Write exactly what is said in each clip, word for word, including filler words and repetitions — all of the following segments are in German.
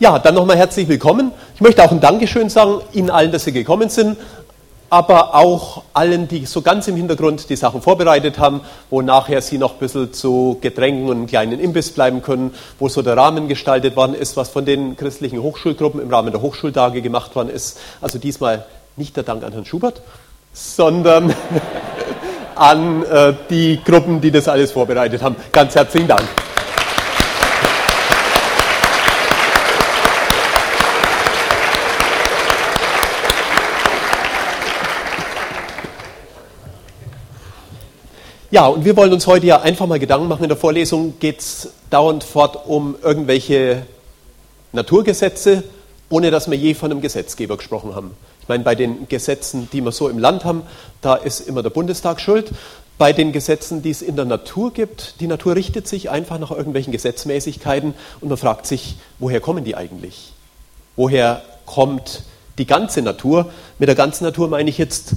Ja, dann nochmal herzlich willkommen. Ich möchte auch ein Dankeschön sagen Ihnen allen, dass Sie gekommen sind, aber auch allen, die so ganz im Hintergrund die Sachen vorbereitet haben, wo nachher Sie noch ein bisschen zu Getränken und einem kleinen Imbiss bleiben können, wo so der Rahmen gestaltet worden ist, was von den christlichen Hochschulgruppen im Rahmen der Hochschultage gemacht worden ist. Also diesmal nicht der Dank an Herrn Schubert, sondern an äh, die Gruppen, die das alles vorbereitet haben. Ganz herzlichen Dank. Ja, und wir wollen uns heute ja einfach mal Gedanken machen. In der Vorlesung geht es dauernd fort um irgendwelche Naturgesetze, ohne dass wir je von einem Gesetzgeber gesprochen haben. Ich meine, bei den Gesetzen, die wir so im Land haben, da ist immer der Bundestag schuld. Bei den Gesetzen, die es in der Natur gibt, die Natur richtet sich einfach nach irgendwelchen Gesetzmäßigkeiten und man fragt sich, woher kommen die eigentlich? Woher kommt die ganze Natur? Mit der ganzen Natur meine ich jetzt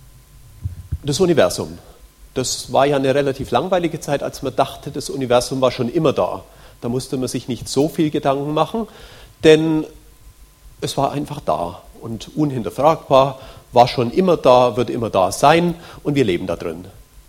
das Universum. Das war ja eine relativ langweilige Zeit, als man dachte, das Universum war schon immer da. Da musste man sich nicht so viel Gedanken machen, denn es war einfach da und unhinterfragbar, war schon immer da, wird immer da sein und wir leben da drin.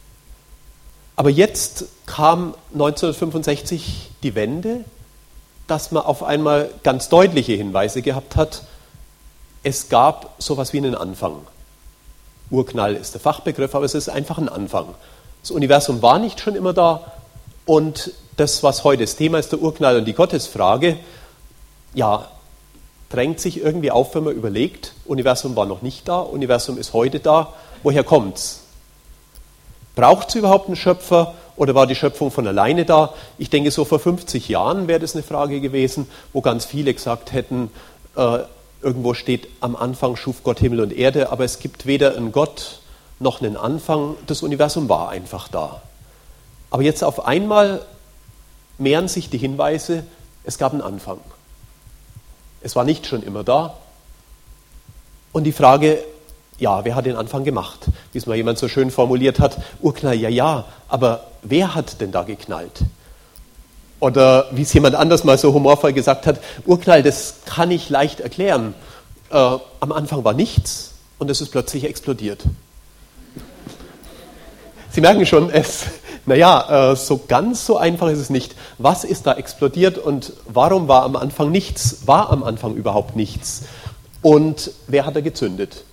Aber jetzt kam neunzehnhundertfünfundsechzig die Wende, dass man auf einmal ganz deutliche Hinweise gehabt hat, es gab sowas wie einen Anfang. Urknall ist der Fachbegriff, aber es ist einfach ein Anfang. Das Universum war nicht schon immer da und das, was heute das Thema ist, der Urknall und die Gottesfrage, ja, drängt sich irgendwie auf, wenn man überlegt, Universum war noch nicht da, Universum ist heute da, woher kommt's? Braucht es überhaupt einen Schöpfer oder war die Schöpfung von alleine da? Ich denke, so vor fünfzig Jahren wäre das eine Frage gewesen, wo ganz viele gesagt hätten, äh, irgendwo steht, am Anfang schuf Gott Himmel und Erde, aber es gibt weder einen Gott noch einen Anfang. Das Universum war einfach da. Aber jetzt auf einmal mehren sich die Hinweise, es gab einen Anfang. Es war nicht schon immer da. Und die Frage, ja, wer hat den Anfang gemacht? Wie es mal jemand so schön formuliert hat, Urknall, ja, ja, aber wer hat denn da geknallt? Oder wie es jemand anders mal so humorvoll gesagt hat, Urknall, das kann ich leicht erklären. Äh, am Anfang war nichts und es ist plötzlich explodiert. Sie merken schon, es, naja, äh, so ganz so einfach ist es nicht. Was ist da explodiert und warum war am Anfang nichts? War am Anfang überhaupt nichts? Und wer hat da gezündet?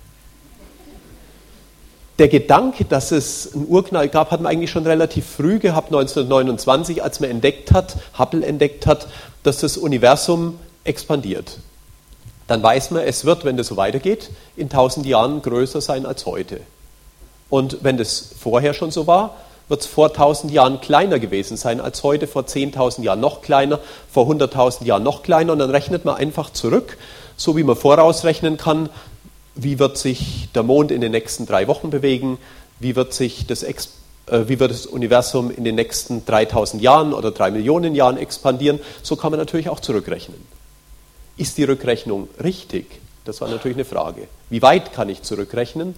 Der Gedanke, dass es einen Urknall gab, hat man eigentlich schon relativ früh gehabt, neunzehnhundertneunundzwanzig, als man entdeckt hat, Hubble entdeckt hat, dass das Universum expandiert. Dann weiß man, es wird, wenn das so weitergeht, in tausend Jahren größer sein als heute. Und wenn das vorher schon so war, wird es vor tausend Jahren kleiner gewesen sein als heute, vor zehntausend Jahren noch kleiner, vor hunderttausend Jahren noch kleiner. Und dann rechnet man einfach zurück, so wie man vorausrechnen kann, wie wird sich der Mond in den nächsten drei Wochen bewegen, wie wird sich das, äh, wie wird das Universum in den nächsten dreitausend Jahren oder drei Millionen Jahren expandieren. So kann man natürlich auch zurückrechnen. Ist die Rückrechnung richtig? Das war natürlich eine Frage. Wie weit kann ich zurückrechnen?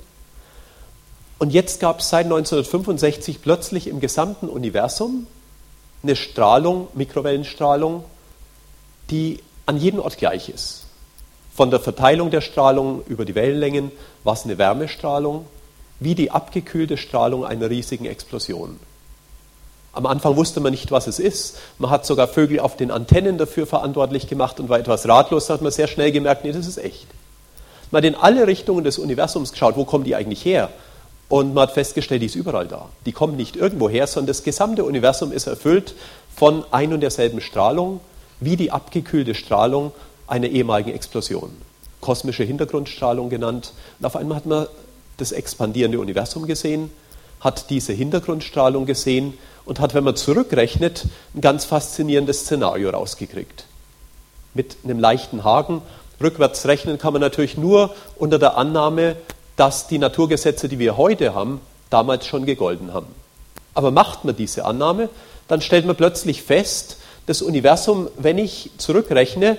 Und jetzt gab es seit neunzehnhundertfünfundsechzig plötzlich im gesamten Universum eine Strahlung, Mikrowellenstrahlung, die an jedem Ort gleich ist. Von der Verteilung der Strahlung über die Wellenlängen war es eine Wärmestrahlung, wie die abgekühlte Strahlung einer riesigen Explosion. Am Anfang wusste man nicht, was es ist. Man hat sogar Vögel auf den Antennen dafür verantwortlich gemacht und war etwas ratlos. Da hat man sehr schnell gemerkt, nee, das ist echt. Man hat in alle Richtungen des Universums geschaut, wo kommen die eigentlich her? Und man hat festgestellt, die ist überall da. Die kommen nicht irgendwo her, sondern das gesamte Universum ist erfüllt von ein und derselben Strahlung, wie die abgekühlte Strahlung einer ehemaligen Explosion. Kosmische Hintergrundstrahlung genannt. Und auf einmal hat man das expandierende Universum gesehen, hat diese Hintergrundstrahlung gesehen und hat, wenn man zurückrechnet, ein ganz faszinierendes Szenario rausgekriegt. Mit einem leichten Haken. Rückwärts rechnen kann man natürlich nur unter der Annahme, dass die Naturgesetze, die wir heute haben, damals schon gegolten haben. Aber macht man diese Annahme, dann stellt man plötzlich fest, das Universum, wenn ich zurückrechne,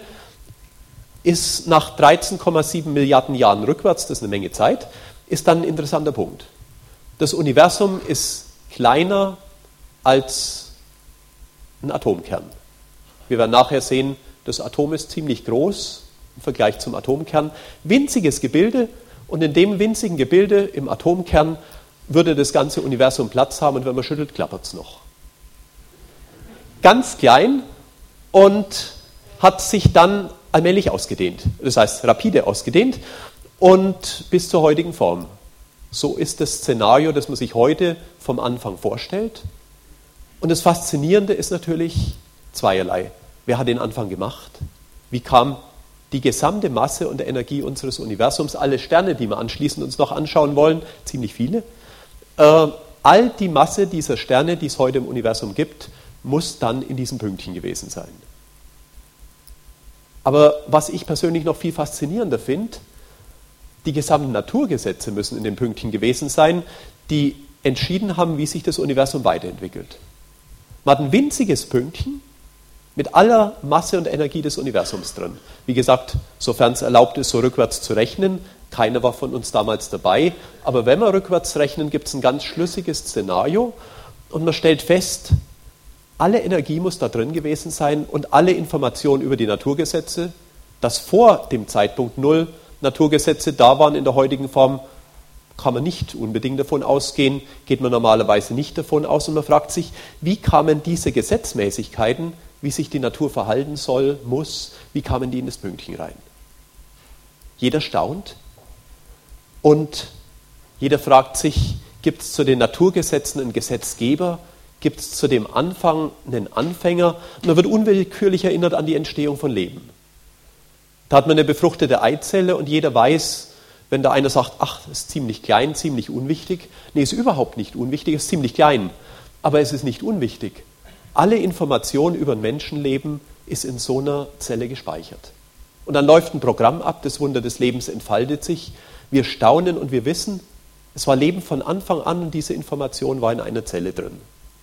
ist nach dreizehn Komma sieben Milliarden Jahren rückwärts, das ist eine Menge Zeit, ist dann ein interessanter Punkt. Das Universum ist kleiner als ein Atomkern. Wir werden nachher sehen, Das Atom ist ziemlich groß im Vergleich zum Atomkern. Winziges Gebilde, und in dem winzigen Gebilde im Atomkern würde das ganze Universum Platz haben, und wenn man schüttelt, klappert es noch. Ganz klein und hat sich dann allmählich ausgedehnt. Das heißt, rapide ausgedehnt und bis zur heutigen Form. So ist das Szenario, das man sich heute vom Anfang vorstellt. Und das Faszinierende ist natürlich zweierlei. Wer hat den Anfang gemacht? Wie kam die gesamte Masse und Energie unseres Universums, alle Sterne, die wir anschließend uns noch anschauen wollen, ziemlich viele, äh, all die Masse dieser Sterne, die es heute im Universum gibt, muss dann in diesem Pünktchen gewesen sein. Aber was ich persönlich noch viel faszinierender finde, die gesamten Naturgesetze müssen in dem Pünktchen gewesen sein, die entschieden haben, wie sich das Universum weiterentwickelt. Man hat ein winziges Pünktchen mit aller Masse und Energie des Universums drin. Wie gesagt, sofern es erlaubt ist, so rückwärts zu rechnen. Keiner war von uns damals dabei. Aber wenn wir rückwärts rechnen, gibt es ein ganz schlüssiges Szenario. Und man stellt fest, alle Energie muss da drin gewesen sein und alle Informationen über die Naturgesetze, dass vor dem Zeitpunkt Null Naturgesetze da waren in der heutigen Form, kann man nicht unbedingt davon ausgehen, geht man normalerweise nicht davon aus. Und man fragt sich, wie kamen diese Gesetzmäßigkeiten, wie sich die Natur verhalten soll, muss, wie kamen die in das Pünktchen rein? Jeder staunt und jeder fragt sich, gibt es zu den Naturgesetzen einen Gesetzgeber? Gibt es zu dem Anfang einen Anfänger? Und man wird unwillkürlich erinnert an die Entstehung von Leben. Da hat man eine befruchtete Eizelle und jeder weiß, wenn da einer sagt, ach, das ist ziemlich klein, ziemlich unwichtig. Nee, ist überhaupt nicht unwichtig, ist ziemlich klein. Aber es ist nicht unwichtig. Alle Information über ein Menschenleben ist in so einer Zelle gespeichert. Und dann läuft ein Programm ab, das Wunder des Lebens entfaltet sich. Wir staunen und wir wissen, es war Leben von Anfang an und diese Information war in einer Zelle drin.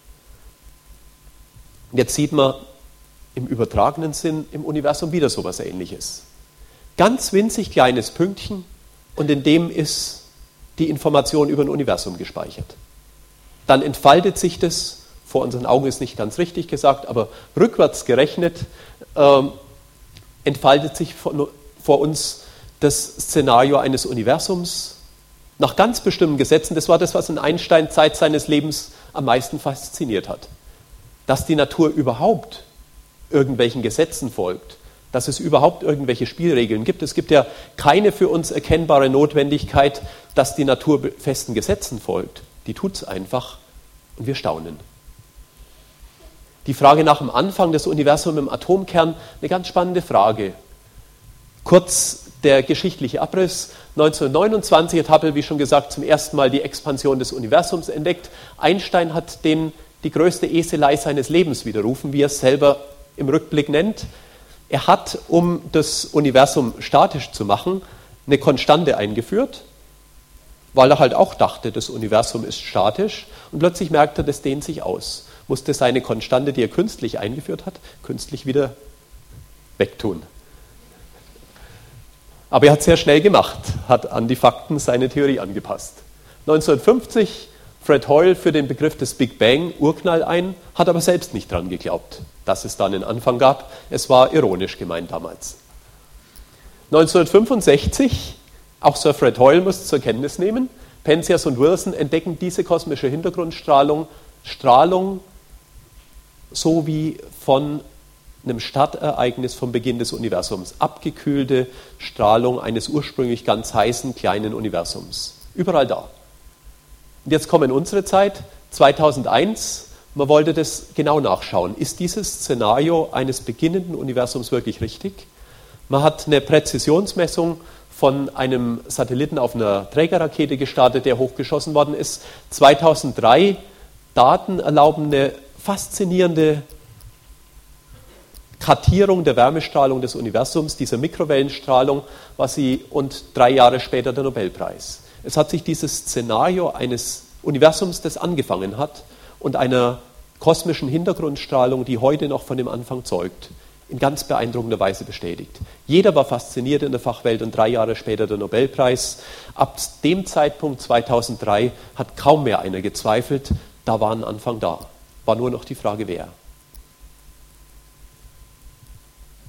Jetzt sieht man im übertragenen Sinn im Universum wieder so etwas Ähnliches. Ganz winzig kleines Pünktchen und in dem ist die Information über ein Universum gespeichert. Dann entfaltet sich das, vor unseren Augen ist nicht ganz richtig gesagt, aber rückwärts gerechnet, ähm, entfaltet sich vor, vor uns das Szenario eines Universums nach ganz bestimmten Gesetzen. Das war das, was in Einstein Zeit seines Lebens am meisten fasziniert hat. Dass die Natur überhaupt irgendwelchen Gesetzen folgt, dass es überhaupt irgendwelche Spielregeln gibt. Es gibt ja keine für uns erkennbare Notwendigkeit, dass die Natur festen Gesetzen folgt. Die tut es einfach und wir staunen. Die Frage nach dem Anfang des Universums im Atomkern, eine ganz spannende Frage. Kurz der geschichtliche Abriss. neunzehnhundertneunundzwanzig hat Hubble, wie schon gesagt, zum ersten Mal die Expansion des Universums entdeckt. Einstein hat den die größte Eselei seines Lebens widerrufen, wie er es selber im Rückblick nennt. Er hat, um das Universum statisch zu machen, eine Konstante eingeführt, weil er halt auch dachte, das Universum ist statisch und plötzlich merkt er, das dehnt sich aus. Musste seine Konstante, die er künstlich eingeführt hat, künstlich wieder wegtun. Aber er hat es sehr schnell gemacht, hat an die Fakten seine Theorie angepasst. neunzehnhundertfünfzig Fred Hoyle führt den Begriff des Big Bang, Urknall, ein, hat aber selbst nicht dran geglaubt, dass es da einen Anfang gab. Es war ironisch gemeint damals. neunzehnhundertfünfundsechzig, auch Sir Fred Hoyle muss es zur Kenntnis nehmen, Penzias und Wilson entdecken diese kosmische Hintergrundstrahlung, Strahlung so wie von einem Startereignis vom Beginn des Universums, abgekühlte Strahlung eines ursprünglich ganz heißen kleinen Universums. Überall da. Und jetzt kommen unsere Zeit, zweitausendeins, man wollte das genau nachschauen. Ist dieses Szenario eines beginnenden Universums wirklich richtig? Man hat eine Präzisionsmessung von einem Satelliten auf einer Trägerrakete gestartet, der hochgeschossen worden ist. zweitausenddrei Daten erlauben eine faszinierende Kartierung der Wärmestrahlung des Universums, dieser Mikrowellenstrahlung, was sie und drei Jahre später der Nobelpreis. Es hat sich dieses Szenario eines Universums, das angefangen hat, und einer kosmischen Hintergrundstrahlung, die heute noch von dem Anfang zeugt, in ganz beeindruckender Weise bestätigt. Jeder war fasziniert in der Fachwelt und drei Jahre später der Nobelpreis. Ab dem Zeitpunkt zweitausenddrei hat kaum mehr einer gezweifelt, da war ein Anfang da. War nur noch die Frage, wer.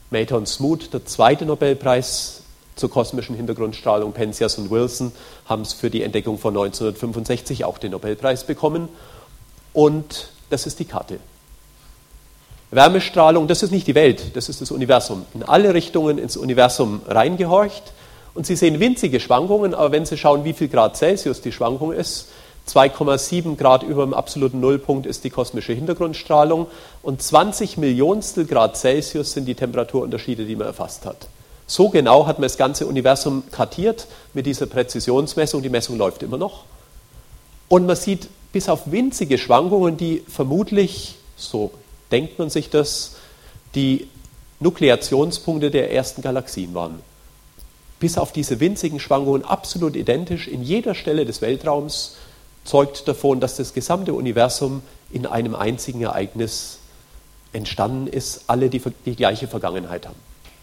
Mather und Smoot, der zweite Nobelpreis zur kosmischen Hintergrundstrahlung, Penzias und Wilson haben es für die Entdeckung von neunzehnhundertfünfundsechzig auch den Nobelpreis bekommen. Und das ist die Karte. Wärmestrahlung, das ist nicht die Welt, das ist das Universum. In alle Richtungen ins Universum reingehorcht. Und Sie sehen winzige Schwankungen, aber wenn Sie schauen, wie viel Grad Celsius die Schwankung ist, zwei Komma sieben Grad über dem absoluten Nullpunkt ist die kosmische Hintergrundstrahlung und zwanzig Millionstel Grad Celsius sind die Temperaturunterschiede, die man erfasst hat. So genau hat man das ganze Universum kartiert mit dieser Präzisionsmessung. Die Messung läuft immer noch. Und man sieht bis auf winzige Schwankungen, die vermutlich, so denkt man sich das, die Nukleationspunkte der ersten Galaxien waren. Bis auf diese winzigen Schwankungen absolut identisch in jeder Stelle des Weltraums, zeugt davon, dass das gesamte Universum in einem einzigen Ereignis entstanden ist, alle die, die gleiche Vergangenheit haben.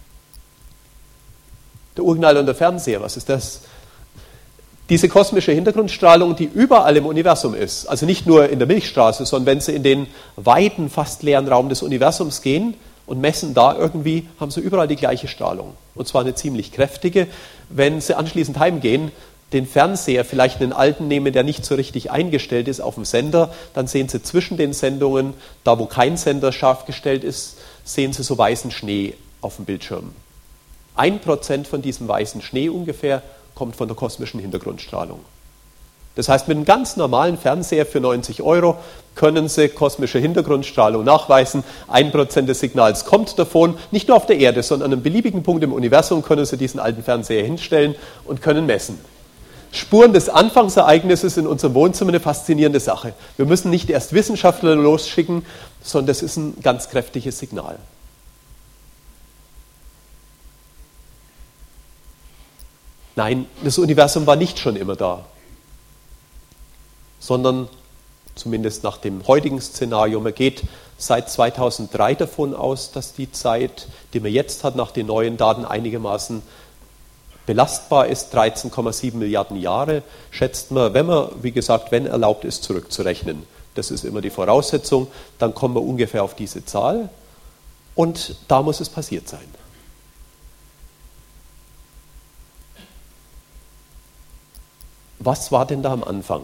Der Urknall und der Fernseher, was ist das? Diese kosmische Hintergrundstrahlung, die überall im Universum ist, also nicht nur in der Milchstraße, sondern wenn Sie in den weiten, fast leeren Raum des Universums gehen und messen da irgendwie, haben Sie überall die gleiche Strahlung. Und zwar eine ziemlich kräftige. Wenn Sie anschließend heimgehen, den Fernseher, vielleicht einen alten nehmen, der nicht so richtig eingestellt ist auf dem Sender, dann sehen Sie zwischen den Sendungen, da wo kein Sender scharf gestellt ist, sehen Sie so weißen Schnee auf dem Bildschirm. Ein Prozent von diesem weißen Schnee ungefähr kommt von der kosmischen Hintergrundstrahlung. Das heißt, mit einem ganz normalen Fernseher für neunzig Euro können Sie kosmische Hintergrundstrahlung nachweisen. Ein Prozent des Signals kommt davon, nicht nur auf der Erde, sondern an einem beliebigen Punkt im Universum können Sie diesen alten Fernseher hinstellen und können messen. Spuren des Anfangsereignisses in unserem Wohnzimmer, eine faszinierende Sache. Wir müssen nicht erst Wissenschaftler losschicken, sondern das ist ein ganz kräftiges Signal. Nein, das Universum war nicht schon immer da, sondern zumindest nach dem heutigen Szenario, man geht seit zweitausenddrei davon aus, dass die Zeit, die man jetzt hat, nach den neuen Daten einigermaßen belastbar ist, dreizehn Komma sieben Milliarden Jahre, schätzt man, wenn man, wie gesagt, wenn erlaubt ist, zurückzurechnen. Das ist immer die Voraussetzung, dann kommen wir ungefähr auf diese Zahl und da muss es passiert sein. Was war denn da am Anfang?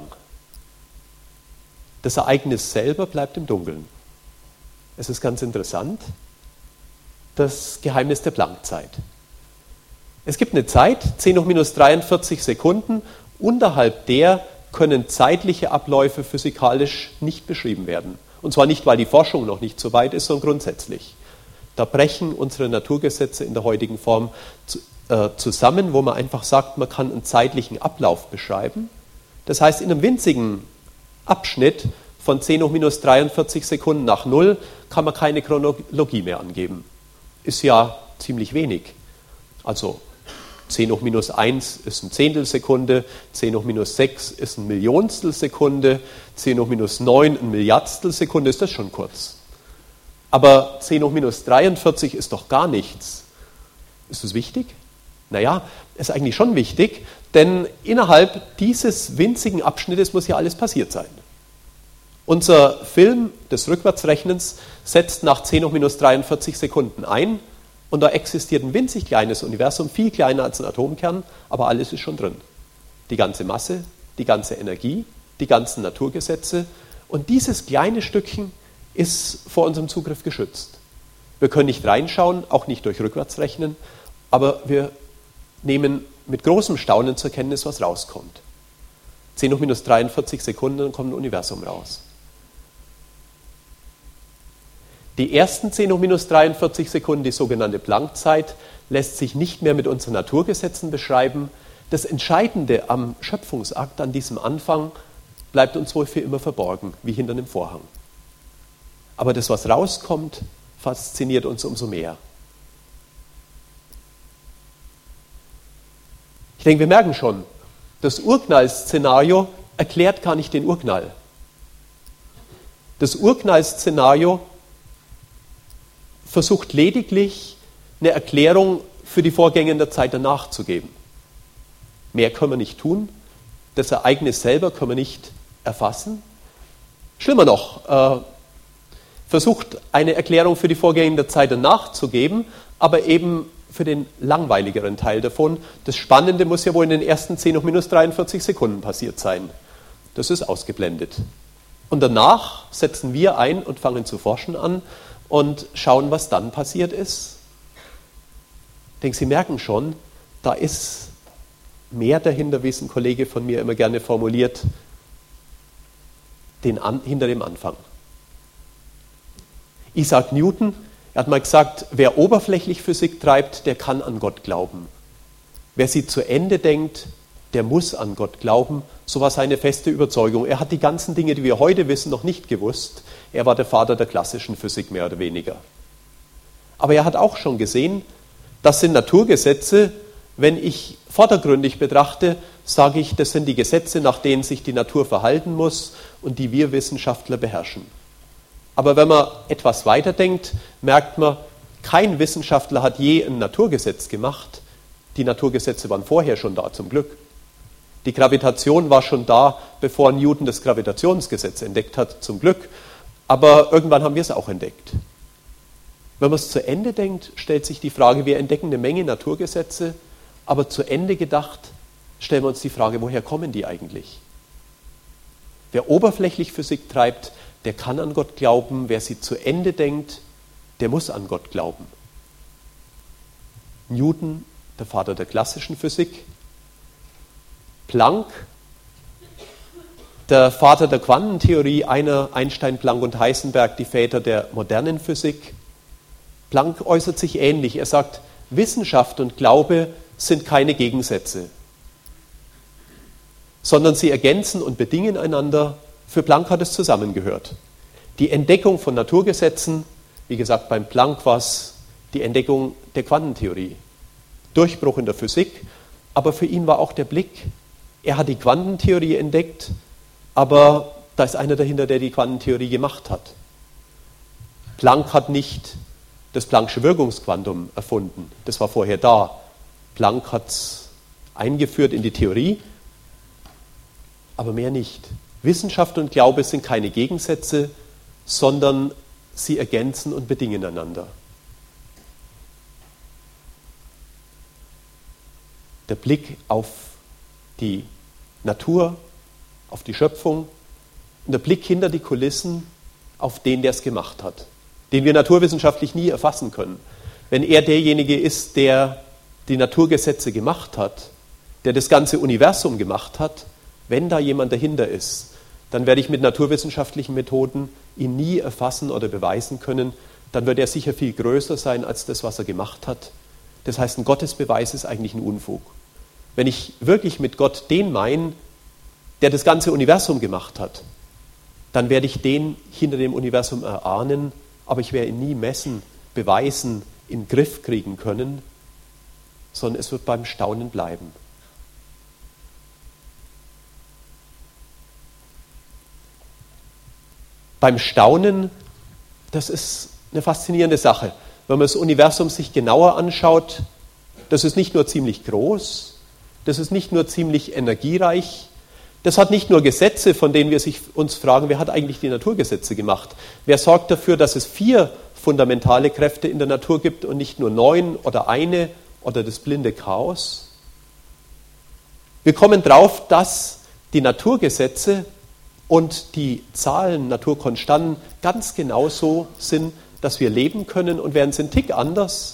Das Ereignis selber bleibt im Dunkeln. Es ist ganz interessant, das Geheimnis der Planck-Zeit. Es gibt eine Zeit, zehn hoch minus dreiundvierzig Sekunden, unterhalb der können zeitliche Abläufe physikalisch nicht beschrieben werden. Und zwar nicht, weil die Forschung noch nicht so weit ist, sondern grundsätzlich. Da brechen unsere Naturgesetze in der heutigen Form zu, äh, zusammen, wo man einfach sagt, man kann einen zeitlichen Ablauf beschreiben. Das heißt, in einem winzigen Abschnitt von zehn hoch minus dreiundvierzig Sekunden nach Null kann man keine Chronologie mehr angeben. Ist ja ziemlich wenig. Also zehn hoch minus eins ist ein Zehntelsekunde, zehn hoch minus sechs ist ein Millionstelsekunde, zehn hoch minus neun ein Milliardstelsekunde, ist das schon kurz. Aber zehn hoch minus dreiundvierzig ist doch gar nichts. Ist das wichtig? Naja, ist eigentlich schon wichtig, denn innerhalb dieses winzigen Abschnittes muss ja alles passiert sein. Unser Film des Rückwärtsrechnens setzt nach zehn hoch minus dreiundvierzig Sekunden ein und da existiert ein winzig kleines Universum, viel kleiner als ein Atomkern, aber alles ist schon drin. Die ganze Masse, die ganze Energie, die ganzen Naturgesetze und dieses kleine Stückchen ist vor unserem Zugriff geschützt. Wir können nicht reinschauen, auch nicht durch Rückwärtsrechnen, aber wir nehmen mit großem Staunen zur Kenntnis, was rauskommt. zehn hoch minus dreiundvierzig Sekunden, dann kommt ein Universum raus. Die ersten zehn hoch minus dreiundvierzig Sekunden, die sogenannte Planck-Zeit, lässt sich nicht mehr mit unseren Naturgesetzen beschreiben. Das Entscheidende am Schöpfungsakt, an diesem Anfang, bleibt uns wohl für immer verborgen, wie hinter einem Vorhang. Aber das, was rauskommt, fasziniert uns umso mehr. Ich denke, wir merken schon, das Urknall-Szenario erklärt gar nicht den Urknall. Das Urknall-Szenario versucht lediglich, eine Erklärung für die Vorgänge in der Zeit danach zu geben. Mehr können wir nicht tun. Das Ereignis selber können wir nicht erfassen. Schlimmer noch, äh, versucht eine Erklärung für die Vorgänge in der Zeit danach zu geben, aber eben für den langweiligeren Teil davon. Das Spannende muss ja wohl in den ersten zehn hoch minus dreiundvierzig Sekunden passiert sein. Das ist ausgeblendet. Und danach setzen wir ein und fangen zu forschen an und schauen, was dann passiert ist. Ich denke, Sie merken schon, da ist mehr dahinter, wie es ein Kollege von mir immer gerne formuliert, den An- hinter dem Anfang. Isaac Newton, er hat mal gesagt, wer oberflächlich Physik treibt, der kann an Gott glauben. Wer sie zu Ende denkt, der muss an Gott glauben. So war seine feste Überzeugung. Er hat die ganzen Dinge, die wir heute wissen, noch nicht gewusst. Er war der Vater der klassischen Physik, mehr oder weniger. Aber er hat auch schon gesehen, das sind Naturgesetze. Wenn ich vordergründig betrachte, sage ich, das sind die Gesetze, nach denen sich die Natur verhalten muss und die wir Wissenschaftler beherrschen. Aber wenn man etwas weiterdenkt, merkt man, kein Wissenschaftler hat je ein Naturgesetz gemacht. Die Naturgesetze waren vorher schon da, zum Glück. Die Gravitation war schon da, bevor Newton das Gravitationsgesetz entdeckt hat, zum Glück. Aber irgendwann haben wir es auch entdeckt. Wenn man es zu Ende denkt, stellt sich die Frage, wir entdecken eine Menge Naturgesetze, aber zu Ende gedacht stellen wir uns die Frage, woher kommen die eigentlich? Wer oberflächlich Physik treibt, der kann an Gott glauben. Wer sie zu Ende denkt, der muss an Gott glauben. Newton, der Vater der klassischen Physik. Planck, der Vater der Quantentheorie, einer Einstein, Planck und Heisenberg, die Väter der modernen Physik. Planck äußert sich ähnlich. Er sagt, Wissenschaft und Glaube sind keine Gegensätze, sondern sie ergänzen und bedingen einander. Für Planck hat es zusammengehört. Die Entdeckung von Naturgesetzen, wie gesagt, beim Planck war es die Entdeckung der Quantentheorie. Durchbruch in der Physik, aber für ihn war auch der Blick, er hat die Quantentheorie entdeckt, aber da ist einer dahinter, der die Quantentheorie gemacht hat. Planck hat nicht das Planck'sche Wirkungsquantum erfunden, das war vorher da. Planck hat es eingeführt in die Theorie, aber mehr nicht. Wissenschaft und Glaube sind keine Gegensätze, sondern sie ergänzen und bedingen einander. Der Blick auf die Natur, auf die Schöpfung und der Blick hinter die Kulissen auf den, der es gemacht hat, den wir naturwissenschaftlich nie erfassen können. Wenn er derjenige ist, der die Naturgesetze gemacht hat, der das ganze Universum gemacht hat, wenn da jemand dahinter ist, dann werde ich mit naturwissenschaftlichen Methoden ihn nie erfassen oder beweisen können. Dann wird er sicher viel größer sein als das, was er gemacht hat. Das heißt, ein Gottesbeweis ist eigentlich ein Unfug. Wenn ich wirklich mit Gott den meine, der das ganze Universum gemacht hat, dann werde ich den hinter dem Universum erahnen, aber ich werde ihn nie messen, beweisen, in den Griff kriegen können, sondern es wird beim Staunen bleiben. Beim Staunen, das ist eine faszinierende Sache. Wenn man das Universum sich genauer anschaut, das ist nicht nur ziemlich groß, das ist nicht nur ziemlich energiereich, das hat nicht nur Gesetze, von denen wir sich uns fragen, wer hat eigentlich die Naturgesetze gemacht? Wer sorgt dafür, dass es vier fundamentale Kräfte in der Natur gibt und nicht nur neun oder eine oder das blinde Chaos? Wir kommen drauf, dass die Naturgesetze und die Zahlen, Naturkonstanten ganz genauso sind, dass wir leben können, und wären sie einen Tick anders,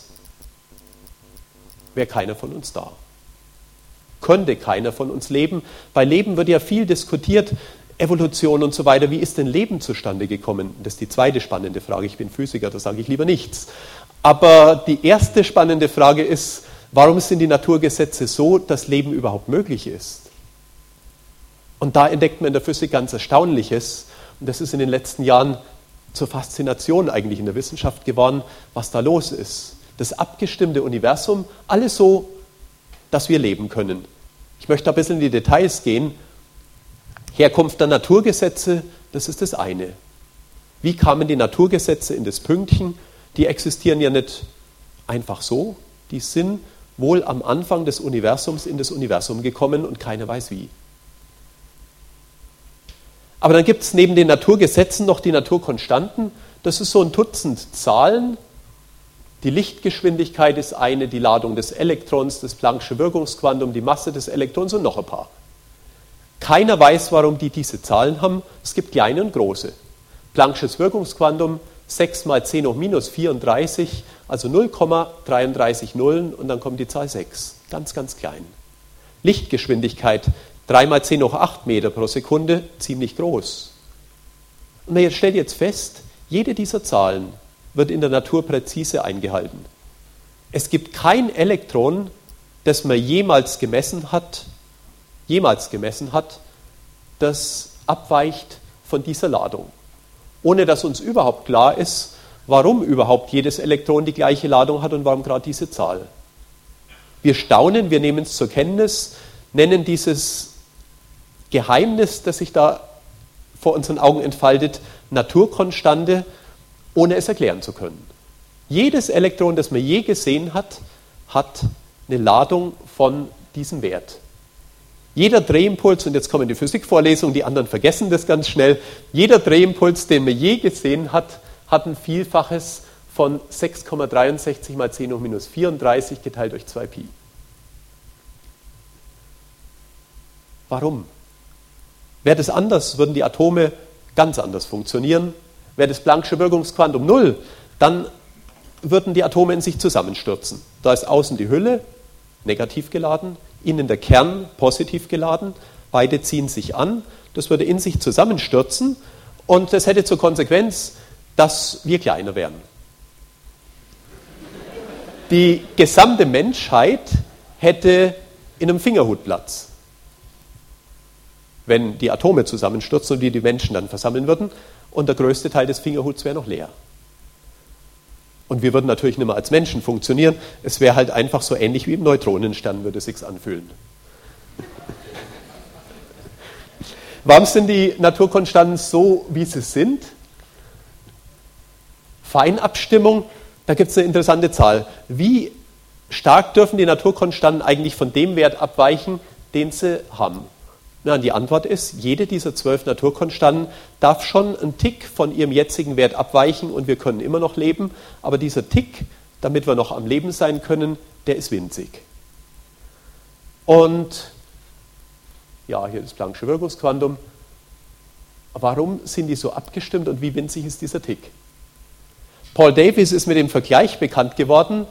wäre keiner von uns da. Könnte keiner von uns leben. Bei Leben wird ja viel diskutiert, Evolution und so weiter. Wie ist denn Leben zustande gekommen? Das ist die zweite spannende Frage. Ich bin Physiker, da sage ich lieber nichts. Aber die erste spannende Frage ist, warum sind die Naturgesetze so, dass Leben überhaupt möglich ist? Und da entdeckt man in der Physik ganz Erstaunliches. Und das ist in den letzten Jahren zur Faszination eigentlich in der Wissenschaft geworden, was da los ist. Das abgestimmte Universum, alles so, dass wir leben können. Ich möchte ein bisschen in die Details gehen. Herkunft der Naturgesetze, das ist das eine. Wie kamen die Naturgesetze in das Pünktchen? Die existieren ja nicht einfach so. Die sind wohl am Anfang des Universums in das Universum gekommen und keiner weiß wie. Aber dann gibt es neben den Naturgesetzen noch die Naturkonstanten. Das ist so ein Dutzend Zahlen. Die Lichtgeschwindigkeit ist eine, die Ladung des Elektrons, das Planck'sche Wirkungsquantum, die Masse des Elektrons und noch ein paar. Keiner weiß, warum die diese Zahlen haben. Es gibt kleine und große. Planck'sches Wirkungsquantum sechs mal zehn hoch minus vierunddreißig, also null Komma dreiunddreißig Nullen und dann kommt die Zahl sechs. Ganz, ganz klein. Lichtgeschwindigkeit drei mal zehn hoch acht Meter pro Sekunde, ziemlich groß. Und man stellt jetzt fest, jede dieser Zahlen wird in der Natur präzise eingehalten. Es gibt kein Elektron, das man jemals gemessen hat, jemals gemessen hat, das abweicht von dieser Ladung. Ohne dass uns überhaupt klar ist, warum überhaupt jedes Elektron die gleiche Ladung hat und warum gerade diese Zahl. Wir staunen, wir nehmen es zur Kenntnis, nennen dieses Geheimnis, das sich da vor unseren Augen entfaltet, Naturkonstante, ohne es erklären zu können. Jedes Elektron, das man je gesehen hat, hat eine Ladung von diesem Wert. Jeder Drehimpuls, und jetzt kommen die Physikvorlesungen, die anderen vergessen das ganz schnell, jeder Drehimpuls, den man je gesehen hat, hat ein Vielfaches von sechs Komma dreiundsechzig mal zehn hoch minus vierunddreißig geteilt durch zwei Pi. Warum? Wäre das anders, würden die Atome ganz anders funktionieren. Wäre das Planck'sche Wirkungsquantum null, dann würden die Atome in sich zusammenstürzen. Da ist außen die Hülle, negativ geladen, innen der Kern, positiv geladen. Beide ziehen sich an. Das würde in sich zusammenstürzen und das hätte zur Konsequenz, dass wir kleiner wären. Die gesamte Menschheit hätte in einem Fingerhut Platz, wenn die Atome zusammenstürzen und wir die Menschen dann versammeln würden und der größte Teil des Fingerhuts wäre noch leer. Und wir würden natürlich nicht mehr als Menschen funktionieren, es wäre halt einfach so ähnlich wie im Neutronenstern, würde es sich anfühlen. Warum sind die Naturkonstanten so, wie sie sind? Feinabstimmung, da gibt es eine interessante Zahl. Wie stark dürfen die Naturkonstanten eigentlich von dem Wert abweichen, den sie haben? Na, die Antwort ist, jede dieser zwölf Naturkonstanten darf schon einen Tick von ihrem jetzigen Wert abweichen und wir können immer noch leben, aber dieser Tick, damit wir noch am Leben sein können, der ist winzig. Und ja, hier das Planck'sche Wirkungsquantum. Warum sind die so abgestimmt und wie winzig ist dieser Tick? Paul Davies ist mit dem Vergleich bekannt geworden,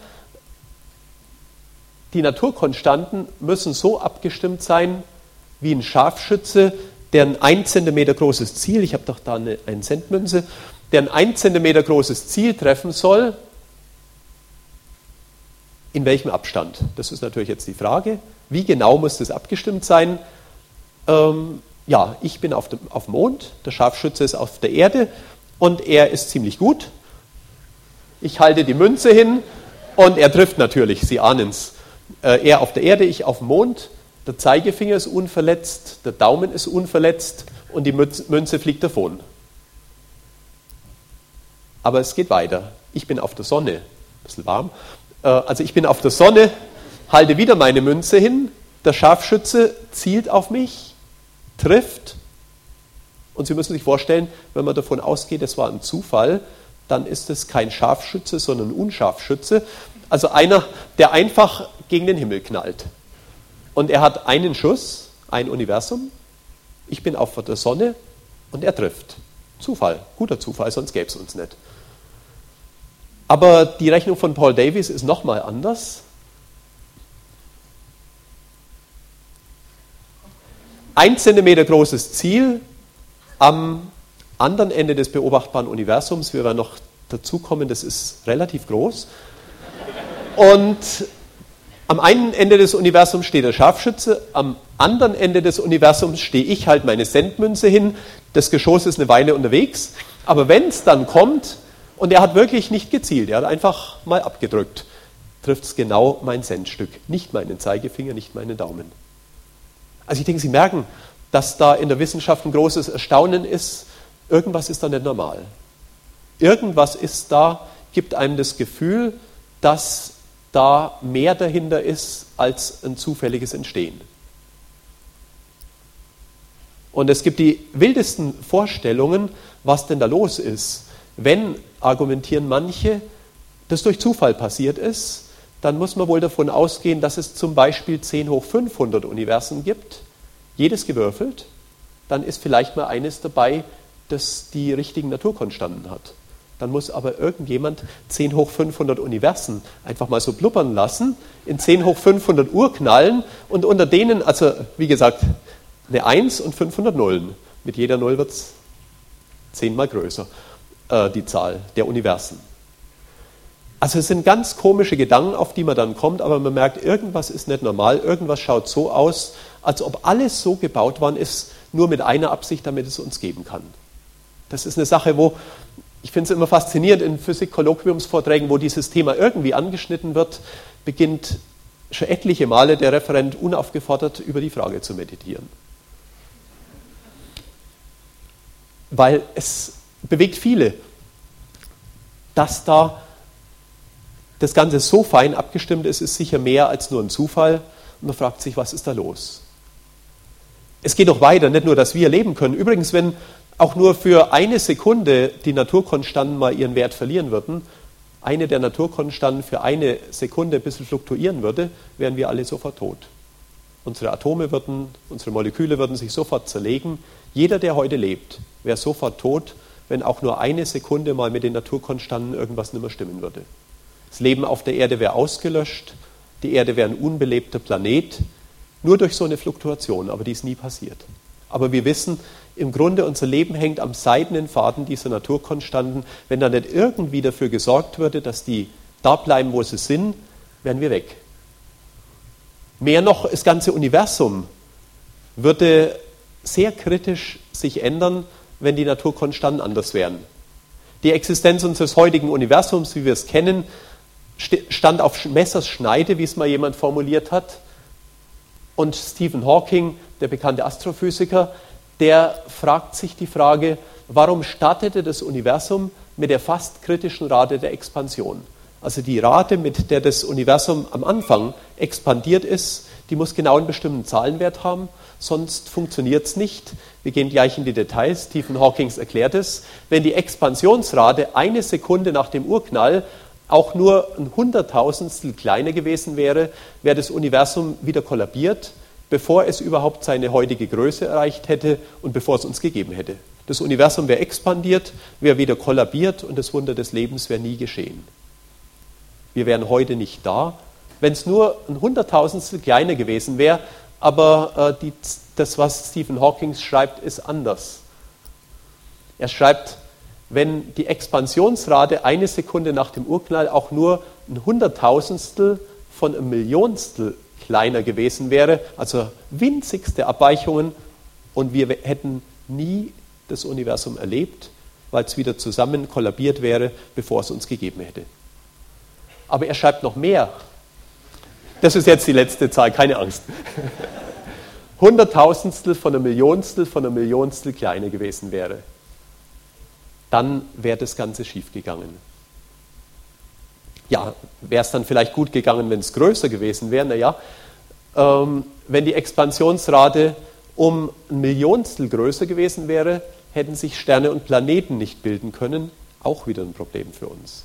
die Naturkonstanten müssen so abgestimmt sein, wie ein Scharfschütze, der ein ein Zentimeter großes Ziel, ich habe doch da eine ein Cent Münze, der ein ein Zentimeter großes Ziel treffen soll. In welchem Abstand? Das ist natürlich jetzt die Frage. Wie genau muss das abgestimmt sein? Ähm, ja, ich bin auf dem auf dem Mond, der Scharfschütze ist auf der Erde und er ist ziemlich gut. Ich halte die Münze hin und er trifft natürlich, Sie ahnen es. Äh, er auf der Erde, ich auf dem Mond. Der Zeigefinger ist unverletzt, der Daumen ist unverletzt und die Münze fliegt davon. Aber es geht weiter. Ich bin auf der Sonne, ein bisschen warm, also ich bin auf der Sonne, halte wieder meine Münze hin, der Scharfschütze zielt auf mich, trifft und Sie müssen sich vorstellen, wenn man davon ausgeht, es war ein Zufall, dann ist es kein Scharfschütze, sondern ein Unscharfschütze, also einer, der einfach gegen den Himmel knallt. Und er hat einen Schuss, ein Universum, ich bin auf der Sonne und er trifft. Zufall, guter Zufall, sonst gäbe es uns nicht. Aber die Rechnung von Paul Davies ist nochmal anders. Ein Zentimeter großes Ziel am anderen Ende des beobachtbaren Universums, wir werden noch dazukommen, das ist relativ groß. Und am einen Ende des Universums steht der Scharfschütze, am anderen Ende des Universums stehe ich, halt meine Centmünze hin, das Geschoss ist eine Weile unterwegs, aber wenn es dann kommt und er hat wirklich nicht gezielt, er hat einfach mal abgedrückt, trifft es genau mein Centstück, nicht meinen Zeigefinger, nicht meinen Daumen. Also ich denke, Sie merken, dass da in der Wissenschaft ein großes Erstaunen ist, irgendwas ist da nicht normal. Irgendwas ist da, gibt einem das Gefühl, dass da mehr dahinter ist als ein zufälliges Entstehen. Und es gibt die wildesten Vorstellungen, was denn da los ist. Wenn, argumentieren manche, das durch Zufall passiert ist, dann muss man wohl davon ausgehen, dass es zum Beispiel zehn hoch fünfhundert Universen gibt, jedes gewürfelt, dann ist vielleicht mal eines dabei, das die richtigen Naturkonstanten hat. Dann muss aber irgendjemand zehn hoch fünfhundert Universen einfach mal so blubbern lassen, in zehn hoch fünfhundert Urknallen und unter denen, also wie gesagt, eine eins und fünfhundert Nullen. Mit jeder Null wird es zehnmal größer, äh, die Zahl der Universen. Also es sind ganz komische Gedanken, auf die man dann kommt, aber man merkt, irgendwas ist nicht normal, irgendwas schaut so aus, als ob alles so gebaut worden ist, nur mit einer Absicht, damit es uns geben kann. Das ist eine Sache, wo, ich finde es immer faszinierend, in Physik-Kolloquiumsvorträgen, wo dieses Thema irgendwie angeschnitten wird, beginnt schon etliche Male der Referent unaufgefordert über die Frage zu meditieren. Weil es bewegt viele, dass da das Ganze so fein abgestimmt ist, ist sicher mehr als nur ein Zufall. Und man fragt sich, was ist da los? Es geht noch weiter, nicht nur, dass wir leben können. Übrigens, wenn auch nur für eine Sekunde die Naturkonstanten mal ihren Wert verlieren würden, eine der Naturkonstanten für eine Sekunde ein bisschen fluktuieren würde, wären wir alle sofort tot. Unsere Atome würden, unsere Moleküle würden sich sofort zerlegen. Jeder, der heute lebt, wäre sofort tot, wenn auch nur eine Sekunde mal mit den Naturkonstanten irgendwas nicht mehr stimmen würde. Das Leben auf der Erde wäre ausgelöscht, die Erde wäre ein unbelebter Planet, nur durch so eine Fluktuation, aber die ist nie passiert. Aber wir wissen, im Grunde unser Leben hängt am seidenen Faden dieser Naturkonstanten. Wenn da nicht irgendwie dafür gesorgt würde, dass die da bleiben, wo sie sind, wären wir weg. Mehr noch, das ganze Universum würde sehr kritisch sich ändern, wenn die Naturkonstanten anders wären. Die Existenz unseres heutigen Universums, wie wir es kennen, stand auf Messers Schneide, wie es mal jemand formuliert hat. Und Stephen Hawking, der bekannte Astrophysiker, der fragt sich die Frage, warum startete das Universum mit der fast kritischen Rate der Expansion? Also die Rate, mit der das Universum am Anfang expandiert ist, die muss genau einen bestimmten Zahlenwert haben, sonst funktioniert es nicht. Wir gehen gleich in die Details, Stephen Hawking erklärt es. Wenn die Expansionsrate eine Sekunde nach dem Urknall auch nur ein Hunderttausendstel kleiner gewesen wäre, wäre das Universum wieder kollabiert, bevor es überhaupt seine heutige Größe erreicht hätte und bevor es uns gegeben hätte. Das Universum wäre expandiert, wäre wieder kollabiert und das Wunder des Lebens wäre nie geschehen. Wir wären heute nicht da, wenn es nur ein Hunderttausendstel kleiner gewesen wäre, aber äh, die, das, was Stephen Hawking schreibt, ist anders. Er schreibt, wenn die Expansionsrate eine Sekunde nach dem Urknall auch nur ein Hunderttausendstel von einem Millionstel kleiner gewesen wäre, also winzigste Abweichungen, und wir hätten nie das Universum erlebt, weil es wieder zusammen kollabiert wäre, bevor es uns gegeben hätte. Aber er schreibt noch mehr. Das ist jetzt die letzte Zahl, keine Angst. Hunderttausendstel von einem Millionstel von einem Millionstel kleiner gewesen wäre. Dann wäre das Ganze schiefgegangen. Ja, wäre es dann vielleicht gut gegangen, wenn es größer gewesen wäre? Naja, ähm, wenn die Expansionsrate um ein Millionstel größer gewesen wäre, hätten sich Sterne und Planeten nicht bilden können. Auch wieder ein Problem für uns.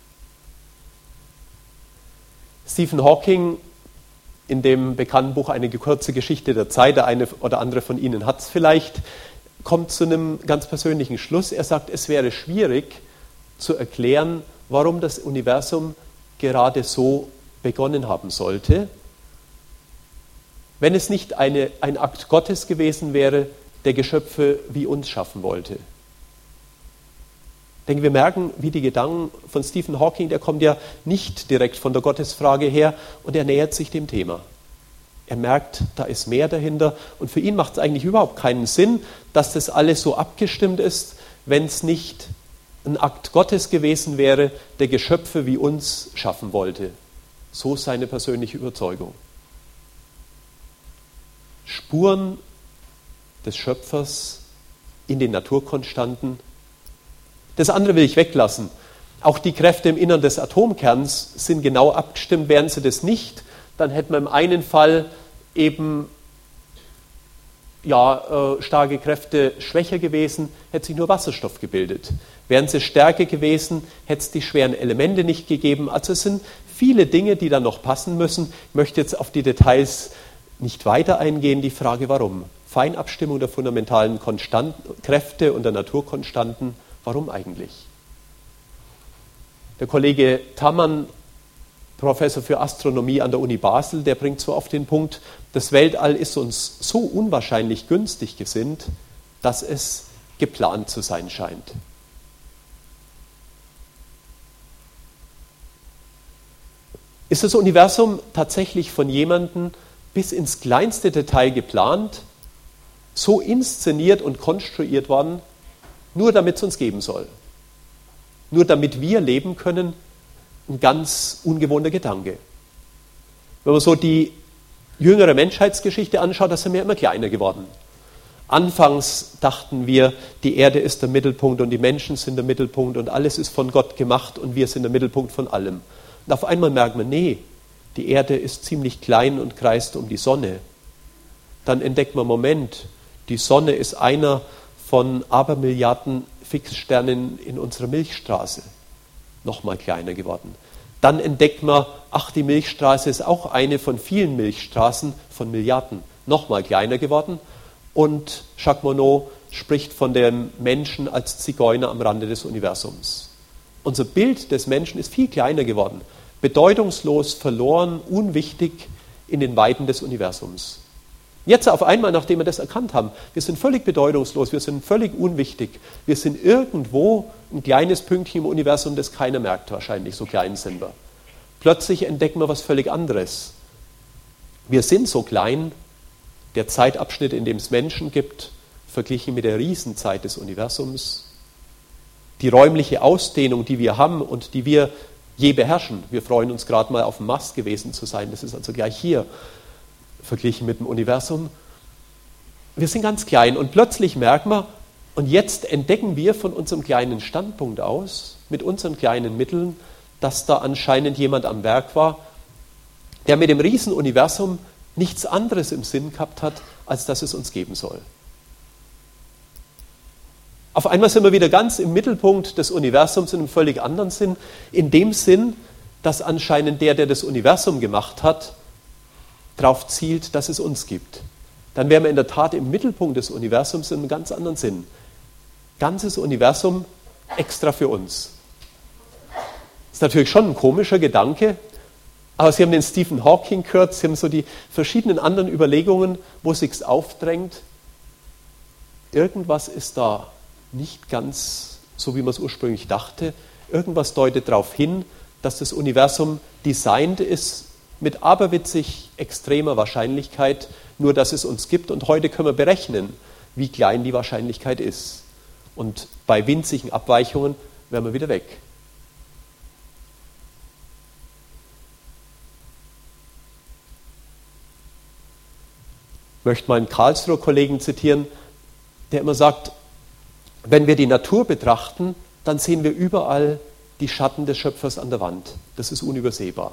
Stephen Hawking, in dem bekannten Buch Eine kurze Geschichte der Zeit, der eine oder andere von Ihnen hat es vielleicht, kommt zu einem ganz persönlichen Schluss. Er sagt, es wäre schwierig zu erklären, warum das Universum gerade so begonnen haben sollte, wenn es nicht eine, ein Akt Gottes gewesen wäre, der Geschöpfe wie uns schaffen wollte. Ich denke, wir merken, wie die Gedanken von Stephen Hawking, der kommt ja nicht direkt von der Gottesfrage her und er nähert sich dem Thema. Er merkt, da ist mehr dahinter und für ihn macht es eigentlich überhaupt keinen Sinn, dass das alles so abgestimmt ist, wenn es nicht ein Akt Gottes gewesen wäre, der Geschöpfe wie uns schaffen wollte. So seine persönliche Überzeugung. Spuren des Schöpfers in den Naturkonstanten. Das andere will ich weglassen. Auch die Kräfte im Innern des Atomkerns sind genau abgestimmt. Wären sie das nicht, dann hätten wir im einen Fall eben ja, äh, starke Kräfte schwächer gewesen, hätte sich nur Wasserstoff gebildet. Wären sie stärker gewesen, hätte es die schweren Elemente nicht gegeben. Also es sind viele Dinge, die da noch passen müssen. Ich möchte jetzt auf die Details nicht weiter eingehen. Die Frage, warum? Feinabstimmung der fundamentalen Konstanten, Kräfte und der Naturkonstanten, warum eigentlich? Der Kollege Tammann, Professor für Astronomie an der Uni Basel, der bringt so auf den Punkt, das Weltall ist uns so unwahrscheinlich günstig gesinnt, dass es geplant zu sein scheint. Ist das Universum tatsächlich von jemandem bis ins kleinste Detail geplant, so inszeniert und konstruiert worden, nur damit es uns geben soll? Nur damit wir leben können? Ein ganz ungewohnter Gedanke. Wenn man so die jüngere Menschheitsgeschichte anschaut, da sind wir immer kleiner geworden. Anfangs dachten wir, die Erde ist der Mittelpunkt und die Menschen sind der Mittelpunkt und alles ist von Gott gemacht und wir sind der Mittelpunkt von allem. Und auf einmal merkt man, nee, die Erde ist ziemlich klein und kreist um die Sonne. Dann entdeckt man, Moment, die Sonne ist einer von Abermilliarden Fixsternen in unserer Milchstraße. Nochmal kleiner geworden. Dann entdeckt man, ach, die Milchstraße ist auch eine von vielen Milchstraßen von Milliarden. Nochmal kleiner geworden. Und Jacques Monod spricht von dem Menschen als Zigeuner am Rande des Universums. Unser Bild des Menschen ist viel kleiner geworden. Bedeutungslos, verloren, unwichtig in den Weiten des Universums. Jetzt auf einmal, nachdem wir das erkannt haben, wir sind völlig bedeutungslos, wir sind völlig unwichtig. Wir sind irgendwo ein kleines Pünktchen im Universum, das keiner merkt wahrscheinlich, so klein sind wir. Plötzlich entdecken wir was völlig anderes. Wir sind so klein, der Zeitabschnitt, in dem es Menschen gibt, verglichen mit der Riesenzeit des Universums, die räumliche Ausdehnung, die wir haben und die wir je beherrschen. Wir freuen uns gerade mal auf dem Mars gewesen zu sein, das ist also gleich hier. Verglichen mit dem Universum. Wir sind ganz klein und plötzlich merken wir, und jetzt entdecken wir von unserem kleinen Standpunkt aus, mit unseren kleinen Mitteln, dass da anscheinend jemand am Werk war, der mit dem Riesenuniversum nichts anderes im Sinn gehabt hat, als dass es uns geben soll. Auf einmal sind wir wieder ganz im Mittelpunkt des Universums in einem völlig anderen Sinn, in dem Sinn, dass anscheinend der, der das Universum gemacht hat, darauf zielt, dass es uns gibt. Dann wären wir in der Tat im Mittelpunkt des Universums in einem ganz anderen Sinn. Ganzes Universum extra für uns. Das ist natürlich schon ein komischer Gedanke, aber Sie haben den Stephen Hawking gehört, Sie haben so die verschiedenen anderen Überlegungen, wo es sich aufdrängt. Irgendwas ist da nicht ganz so, wie man es ursprünglich dachte. Irgendwas deutet darauf hin, dass das Universum designt ist, mit aberwitzig extremer Wahrscheinlichkeit, nur dass es uns gibt. Und heute können wir berechnen, wie klein die Wahrscheinlichkeit ist. Und bei winzigen Abweichungen wären wir wieder weg. Ich möchte meinen Karlsruher Kollegen zitieren, der immer sagt, wenn wir die Natur betrachten, dann sehen wir überall die Schatten des Schöpfers an der Wand. Das ist unübersehbar.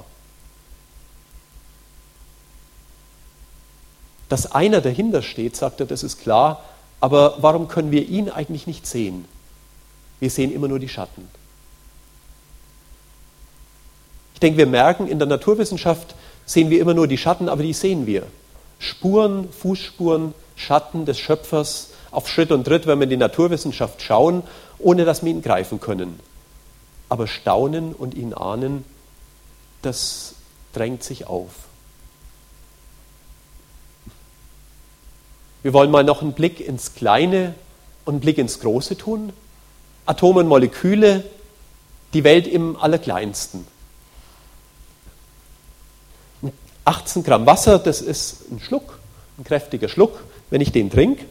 Dass einer dahinter steht, sagt er, das ist klar, aber warum können wir ihn eigentlich nicht sehen? Wir sehen immer nur die Schatten. Ich denke, wir merken, in der Naturwissenschaft sehen wir immer nur die Schatten, aber die sehen wir. Spuren, Fußspuren, Schatten des Schöpfers auf Schritt und Tritt, wenn wir in die Naturwissenschaft schauen, ohne dass wir ihn greifen können. Aber staunen und ihn ahnen, das drängt sich auf. Wir wollen mal noch einen Blick ins Kleine und einen Blick ins Große tun. Atome und Moleküle, die Welt im Allerkleinsten. achtzehn Gramm Wasser, das ist ein Schluck, ein kräftiger Schluck. Wenn ich den trinke,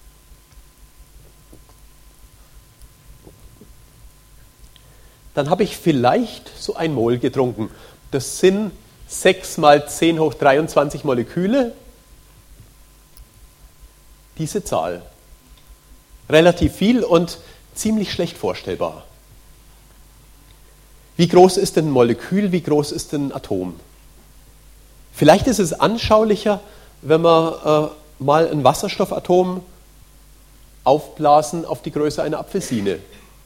dann habe ich vielleicht so ein Mol getrunken. Das sind sechs mal zehn hoch dreiundzwanzig Moleküle. Diese Zahl. Relativ viel und ziemlich schlecht vorstellbar. Wie groß ist denn ein Molekül, wie groß ist denn ein Atom? Vielleicht ist es anschaulicher, wenn man äh, mal ein Wasserstoffatom aufblasen auf die Größe einer Apfelsine.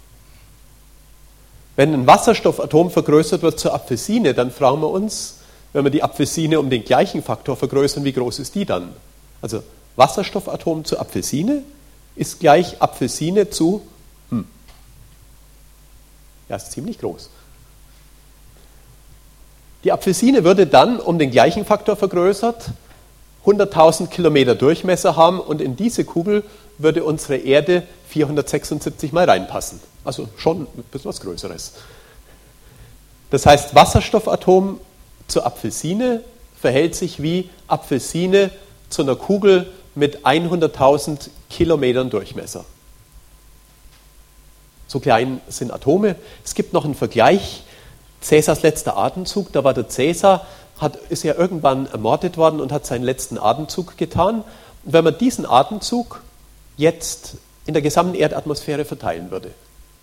Wenn ein Wasserstoffatom vergrößert wird zur Apfelsine, dann fragen wir uns, wenn wir die Apfelsine um den gleichen Faktor vergrößern, wie groß ist die dann? Also Wasserstoffatom zu Apfelsine ist gleich Apfelsine zu, hm, ja, ist ziemlich groß. Die Apfelsine würde dann um den gleichen Faktor vergrößert hunderttausend Kilometer Durchmesser haben und in diese Kugel würde unsere Erde vierhundertsechsundsiebzig Mal reinpassen. Also schon ein bisschen was Größeres. Das heißt, Wasserstoffatom zur Apfelsine verhält sich wie Apfelsine zu einer Kugel mit hunderttausend Kilometern Durchmesser. So klein sind Atome. Es gibt noch einen Vergleich. Cäsars letzter Atemzug, da war der Cäsar, hat, ist ja irgendwann ermordet worden und hat seinen letzten Atemzug getan. Und wenn man diesen Atemzug jetzt in der gesamten Erdatmosphäre verteilen würde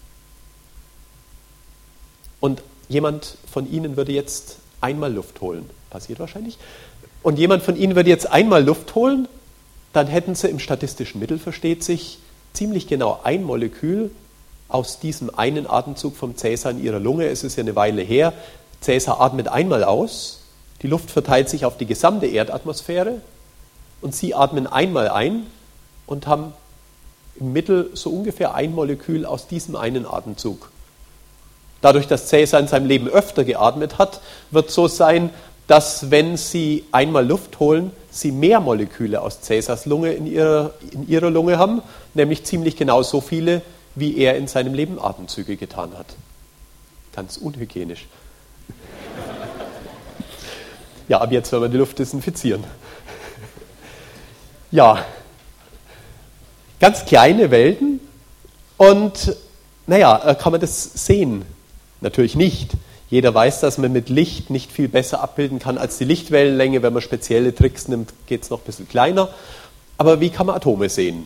und jemand von Ihnen würde jetzt einmal Luft holen, passiert wahrscheinlich, und jemand von Ihnen würde jetzt einmal Luft holen, dann hätten Sie im statistischen Mittel, versteht sich, ziemlich genau ein Molekül aus diesem einen Atemzug vom Cäsar in ihrer Lunge. Es ist ja eine Weile her. Cäsar atmet einmal aus, die Luft verteilt sich auf die gesamte Erdatmosphäre und Sie atmen einmal ein und haben im Mittel so ungefähr ein Molekül aus diesem einen Atemzug. Dadurch, dass Cäsar in seinem Leben öfter geatmet hat, wird es so sein, dass wenn Sie einmal Luft holen, Sie mehr Moleküle aus Cäsars Lunge in ihrer, in ihrer Lunge haben, nämlich ziemlich genau so viele, wie er in seinem Leben Atemzüge getan hat. Ganz unhygienisch. Ja, ab jetzt werden wir die Luft desinfizieren. Ja, ganz kleine Welten und, naja, kann man das sehen? Natürlich nicht. Jeder weiß, dass man mit Licht nicht viel besser abbilden kann als die Lichtwellenlänge. Wenn man spezielle Tricks nimmt, geht es noch ein bisschen kleiner. Aber wie kann man Atome sehen?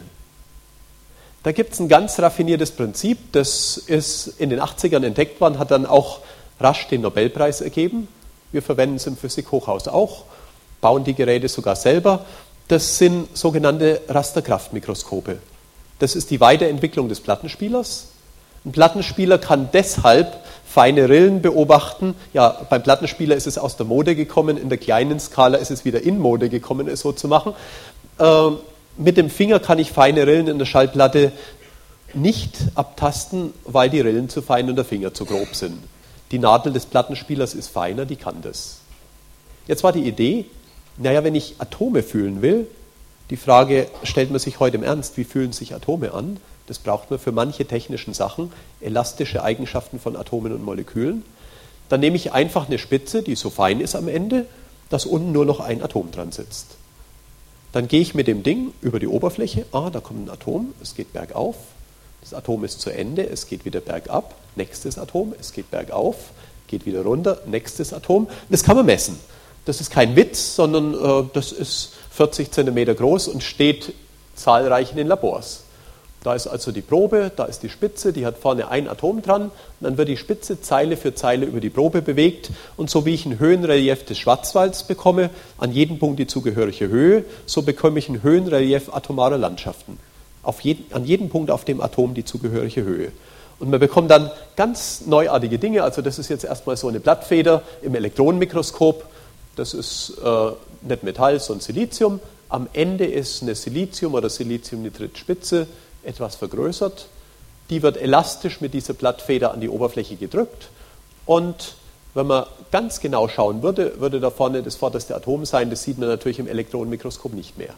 Da gibt es ein ganz raffiniertes Prinzip, das ist in den achtzigern entdeckt worden, hat dann auch rasch den Nobelpreis ergeben. Wir verwenden es im Physikhochhaus auch, bauen die Geräte sogar selber. Das sind sogenannte Rasterkraftmikroskope. Das ist die Weiterentwicklung des Plattenspielers. Ein Plattenspieler kann deshalb feine Rillen beobachten. Ja, beim Plattenspieler ist es aus der Mode gekommen, in der kleinen Skala ist es wieder in Mode gekommen, es so zu machen. Ähm, Mit dem Finger kann ich feine Rillen in der Schallplatte nicht abtasten, weil die Rillen zu fein und der Finger zu grob sind. Die Nadel des Plattenspielers ist feiner, die kann das. Jetzt war die Idee, naja, wenn ich Atome fühlen will, die Frage stellt man sich heute im Ernst, wie fühlen sich Atome an? Das braucht man für manche technischen Sachen, elastische Eigenschaften von Atomen und Molekülen. Dann nehme ich einfach eine Spitze, die so fein ist am Ende, dass unten nur noch ein Atom dran sitzt. Dann gehe ich mit dem Ding über die Oberfläche, ah, da kommt ein Atom, es geht bergauf, das Atom ist zu Ende, es geht wieder bergab, nächstes Atom, es geht bergauf, geht wieder runter, nächstes Atom. Das kann man messen. Das ist kein Witz, sondern äh, das ist vierzig Zentimeter groß und steht zahlreich in den Labors. Da ist also die Probe, da ist die Spitze, die hat vorne ein Atom dran, und dann wird die Spitze Zeile für Zeile über die Probe bewegt und so wie ich ein Höhenrelief des Schwarzwalds bekomme, an jedem Punkt die zugehörige Höhe, so bekomme ich ein Höhenrelief atomarer Landschaften. Auf jeden, an jedem Punkt auf dem Atom die zugehörige Höhe. Und man bekommt dann ganz neuartige Dinge, also das ist jetzt erstmal so eine Blattfeder im Elektronenmikroskop, das ist äh, nicht Metall, sondern Silizium. Am Ende ist eine Silizium- oder Siliziumnitritspitze etwas vergrößert. Die wird elastisch mit dieser Blattfeder an die Oberfläche gedrückt. Und wenn man ganz genau schauen würde, würde da vorne das vorderste Atom sein. Das sieht man natürlich im Elektronenmikroskop nicht mehr.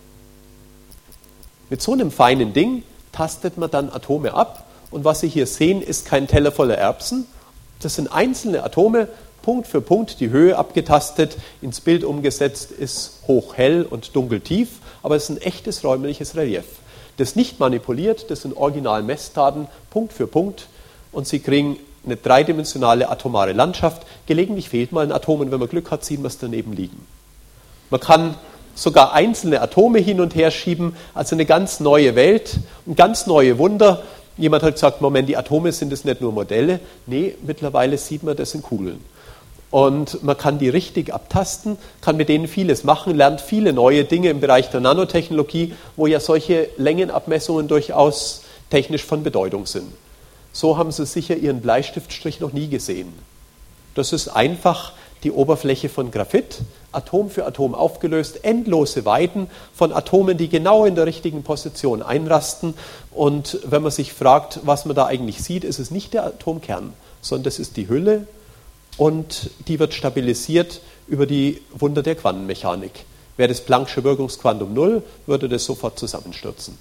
Mit so einem feinen Ding tastet man dann Atome ab. Und was Sie hier sehen, ist kein Teller voller Erbsen. Das sind einzelne Atome, Punkt für Punkt die Höhe abgetastet, ins Bild umgesetzt, ist hochhell und dunkeltief, aber es ist ein echtes räumliches Relief. Das nicht manipuliert, das sind original Messdaten, Punkt für Punkt, und Sie kriegen eine dreidimensionale atomare Landschaft. Gelegentlich fehlt mal ein Atom und wenn man Glück hat, sieht man es daneben liegen. Man kann sogar einzelne Atome hin und her schieben, also eine ganz neue Welt, ein ganz neue Wunder. Jemand hat gesagt, Moment, die Atome sind es nicht nur Modelle. Nee, mittlerweile sieht man, das sind Kugeln. Und man kann die richtig abtasten, kann mit denen vieles machen, lernt viele neue Dinge im Bereich der Nanotechnologie, wo ja solche Längenabmessungen durchaus technisch von Bedeutung sind. So haben Sie sicher Ihren Bleistiftstrich noch nie gesehen. Das ist einfach die Oberfläche von Graphit, Atom für Atom aufgelöst, endlose Weiten von Atomen, die genau in der richtigen Position einrasten. Und wenn man sich fragt, was man da eigentlich sieht, ist es nicht der Atomkern, sondern das ist die Hülle. Und die wird stabilisiert über die Wunder der Quantenmechanik. Wäre das Planck'sche Wirkungsquantum null, würde das sofort zusammenstürzen.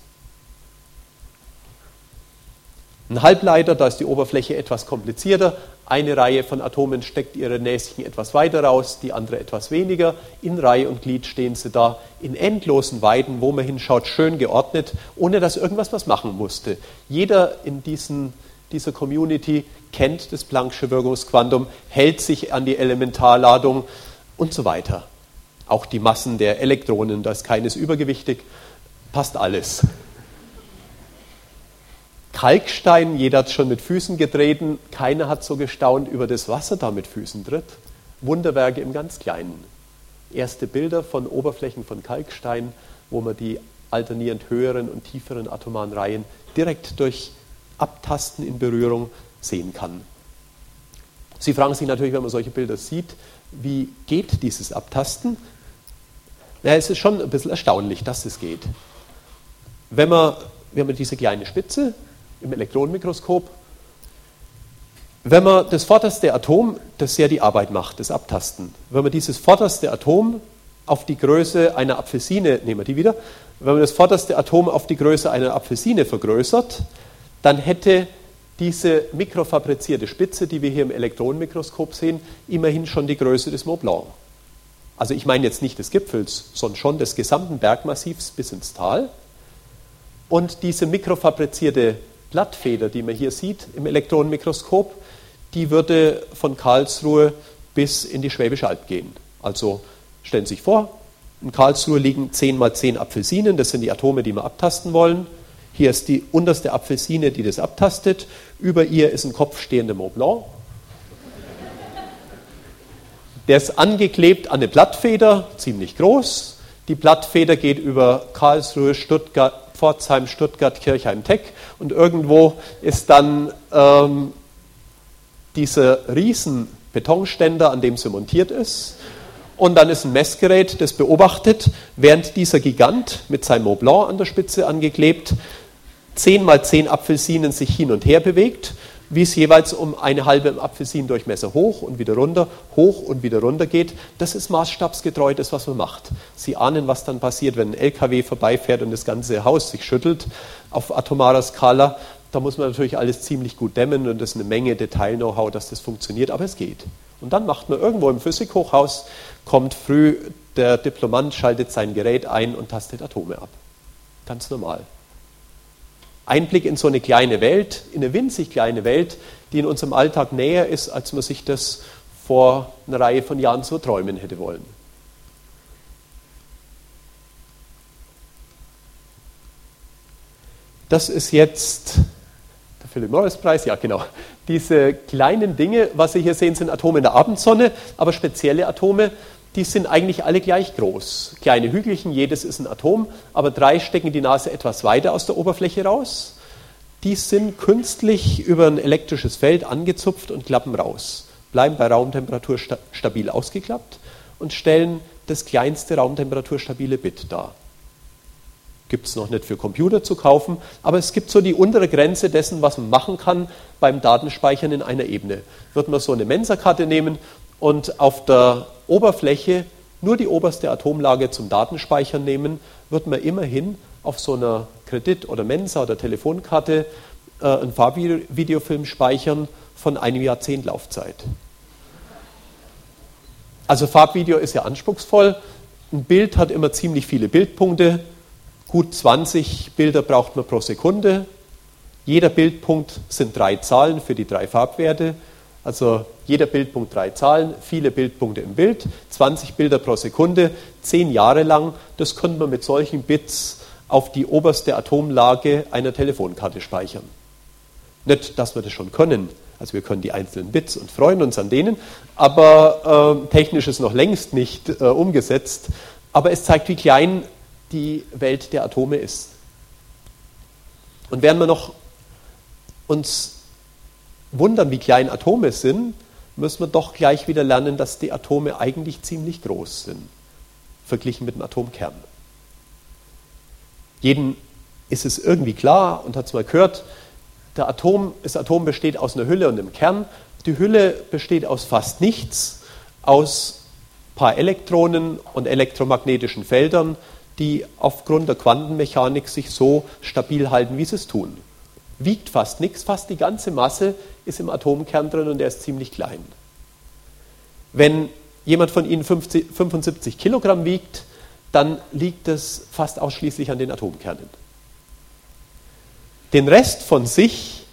Ein Halbleiter, da ist die Oberfläche etwas komplizierter. Eine Reihe von Atomen steckt ihre Näschen etwas weiter raus, die andere etwas weniger. In Reihe und Glied stehen sie da in endlosen Weiten, wo man hinschaut, schön geordnet, ohne dass irgendwas was machen musste. Jeder in diesen dieser Community kennt das Planck'sche Wirkungsquantum, hält sich an die Elementarladung und so weiter. Auch die Massen der Elektronen, da ist keines übergewichtig, passt alles. Kalkstein, jeder hat es schon mit Füßen getreten, keiner hat so gestaunt über das Wasser da mit Füßen tritt. Wunderwerke im ganz Kleinen. Erste Bilder von Oberflächen von Kalkstein, wo man die alternierend höheren und tieferen atomaren Reihen direkt durch Abtasten in Berührung sehen kann. Sie fragen sich natürlich, wenn man solche Bilder sieht, wie geht dieses Abtasten? Ja, es ist schon ein bisschen erstaunlich, dass es geht. Wenn man, wir haben diese kleine Spitze im Elektronenmikroskop, wenn man das vorderste Atom, das ja die Arbeit macht, das Abtasten, wenn man dieses vorderste Atom auf die Größe einer Apfelsine, nehmen wir die wieder, wenn man das vorderste Atom auf die Größe einer Apfelsine vergrößert, dann hätte diese mikrofabrizierte Spitze, die wir hier im Elektronenmikroskop sehen, immerhin schon die Größe des Mont Blanc. Also ich meine jetzt nicht des Gipfels, sondern schon des gesamten Bergmassivs bis ins Tal. Und diese mikrofabrizierte Blattfeder, die man hier sieht im Elektronenmikroskop, die würde von Karlsruhe bis in die Schwäbische Alb gehen. Also stellen Sie sich vor, in Karlsruhe liegen zehn mal zehn Apfelsinen, das sind die Atome, die wir abtasten wollen. Hier ist die unterste Apfelsine, die das abtastet. Über ihr ist ein kopfstehender Mont Blanc. Der ist angeklebt an eine Blattfeder, ziemlich groß. Die Blattfeder geht über Karlsruhe, Stuttgart, Pforzheim, Stuttgart, Kirchheim, Teck. Und irgendwo ist dann ähm, dieser riesen Betonständer, an dem sie montiert ist. Und dann ist ein Messgerät, das beobachtet, während dieser Gigant mit seinem Mont Blanc an der Spitze angeklebt, zehn mal zehn Apfelsinen sich hin und her bewegt, wie es jeweils um eine halbe Apfelsinendurchmesser hoch und wieder runter, hoch und wieder runter geht. Das ist maßstabsgetreu das, was man macht. Sie ahnen, was dann passiert, wenn ein L K W vorbeifährt und das ganze Haus sich schüttelt auf atomarer Skala. Da muss man natürlich alles ziemlich gut dämmen und das ist eine Menge Detail-Know-how, dass das funktioniert, aber es geht. Und dann macht man irgendwo im Physikhochhaus, kommt früh der Diplomant, schaltet sein Gerät ein und tastet Atome ab. Ganz normal. Einblick in so eine kleine Welt, in eine winzig kleine Welt, die in unserem Alltag näher ist, als man sich das vor einer Reihe von Jahren so träumen hätte wollen. Das ist jetzt der Philip-Morris-Preis, ja genau. Diese kleinen Dinge, was Sie hier sehen, sind Atome in der Abendsonne, aber spezielle Atome, die sind eigentlich alle gleich groß. Kleine Hügelchen, jedes ist ein Atom, aber drei stecken die Nase etwas weiter aus der Oberfläche raus. Die sind künstlich über ein elektrisches Feld angezupft und klappen raus, bleiben bei Raumtemperatur sta- stabil ausgeklappt und stellen das kleinste raumtemperaturstabile Bit dar. Gibt es noch nicht für Computer zu kaufen, aber es gibt so die untere Grenze dessen, was man machen kann beim Datenspeichern in einer Ebene. Wird man so eine Mensa-Karte nehmen und auf der Oberfläche nur die oberste Atomlage zum Datenspeichern nehmen, wird man immerhin auf so einer Kredit- oder Mensa- oder Telefonkarte äh, einen Farbvideofilm speichern von einem Jahrzehnt Laufzeit. Also Farbvideo ist ja anspruchsvoll. Ein Bild hat immer ziemlich viele Bildpunkte. Gut zwanzig Bilder braucht man pro Sekunde. Jeder Bildpunkt sind drei Zahlen für die drei Farbwerte. Also jeder Bildpunkt drei Zahlen, viele Bildpunkte im Bild, zwanzig Bilder pro Sekunde, zehn Jahre lang. Das könnte man mit solchen Bits auf die oberste Atomlage einer Telefonkarte speichern. Nicht, dass wir das schon können, Also wir können die einzelnen Bits und freuen uns an denen, aber äh, technisch ist noch längst nicht äh, umgesetzt. Aber es zeigt, wie klein die Welt der Atome ist. Und während wir noch uns wundern, wie klein Atome sind, müssen wir doch gleich wieder lernen, dass die Atome eigentlich ziemlich groß sind, verglichen mit dem Atomkern. Jedem ist es irgendwie klar und hat es mal gehört, der Atom, das Atom besteht aus einer Hülle und einem Kern. Die Hülle besteht aus fast nichts, aus ein paar Elektronen und elektromagnetischen Feldern, die aufgrund der Quantenmechanik sich so stabil halten, wie sie es tun. Wiegt fast nichts, fast die ganze Masse ist im Atomkern drin und der ist ziemlich klein. Wenn jemand von Ihnen fünfundsiebzig Kilogramm wiegt, dann liegt es fast ausschließlich an den Atomkernen. Den Rest von sich,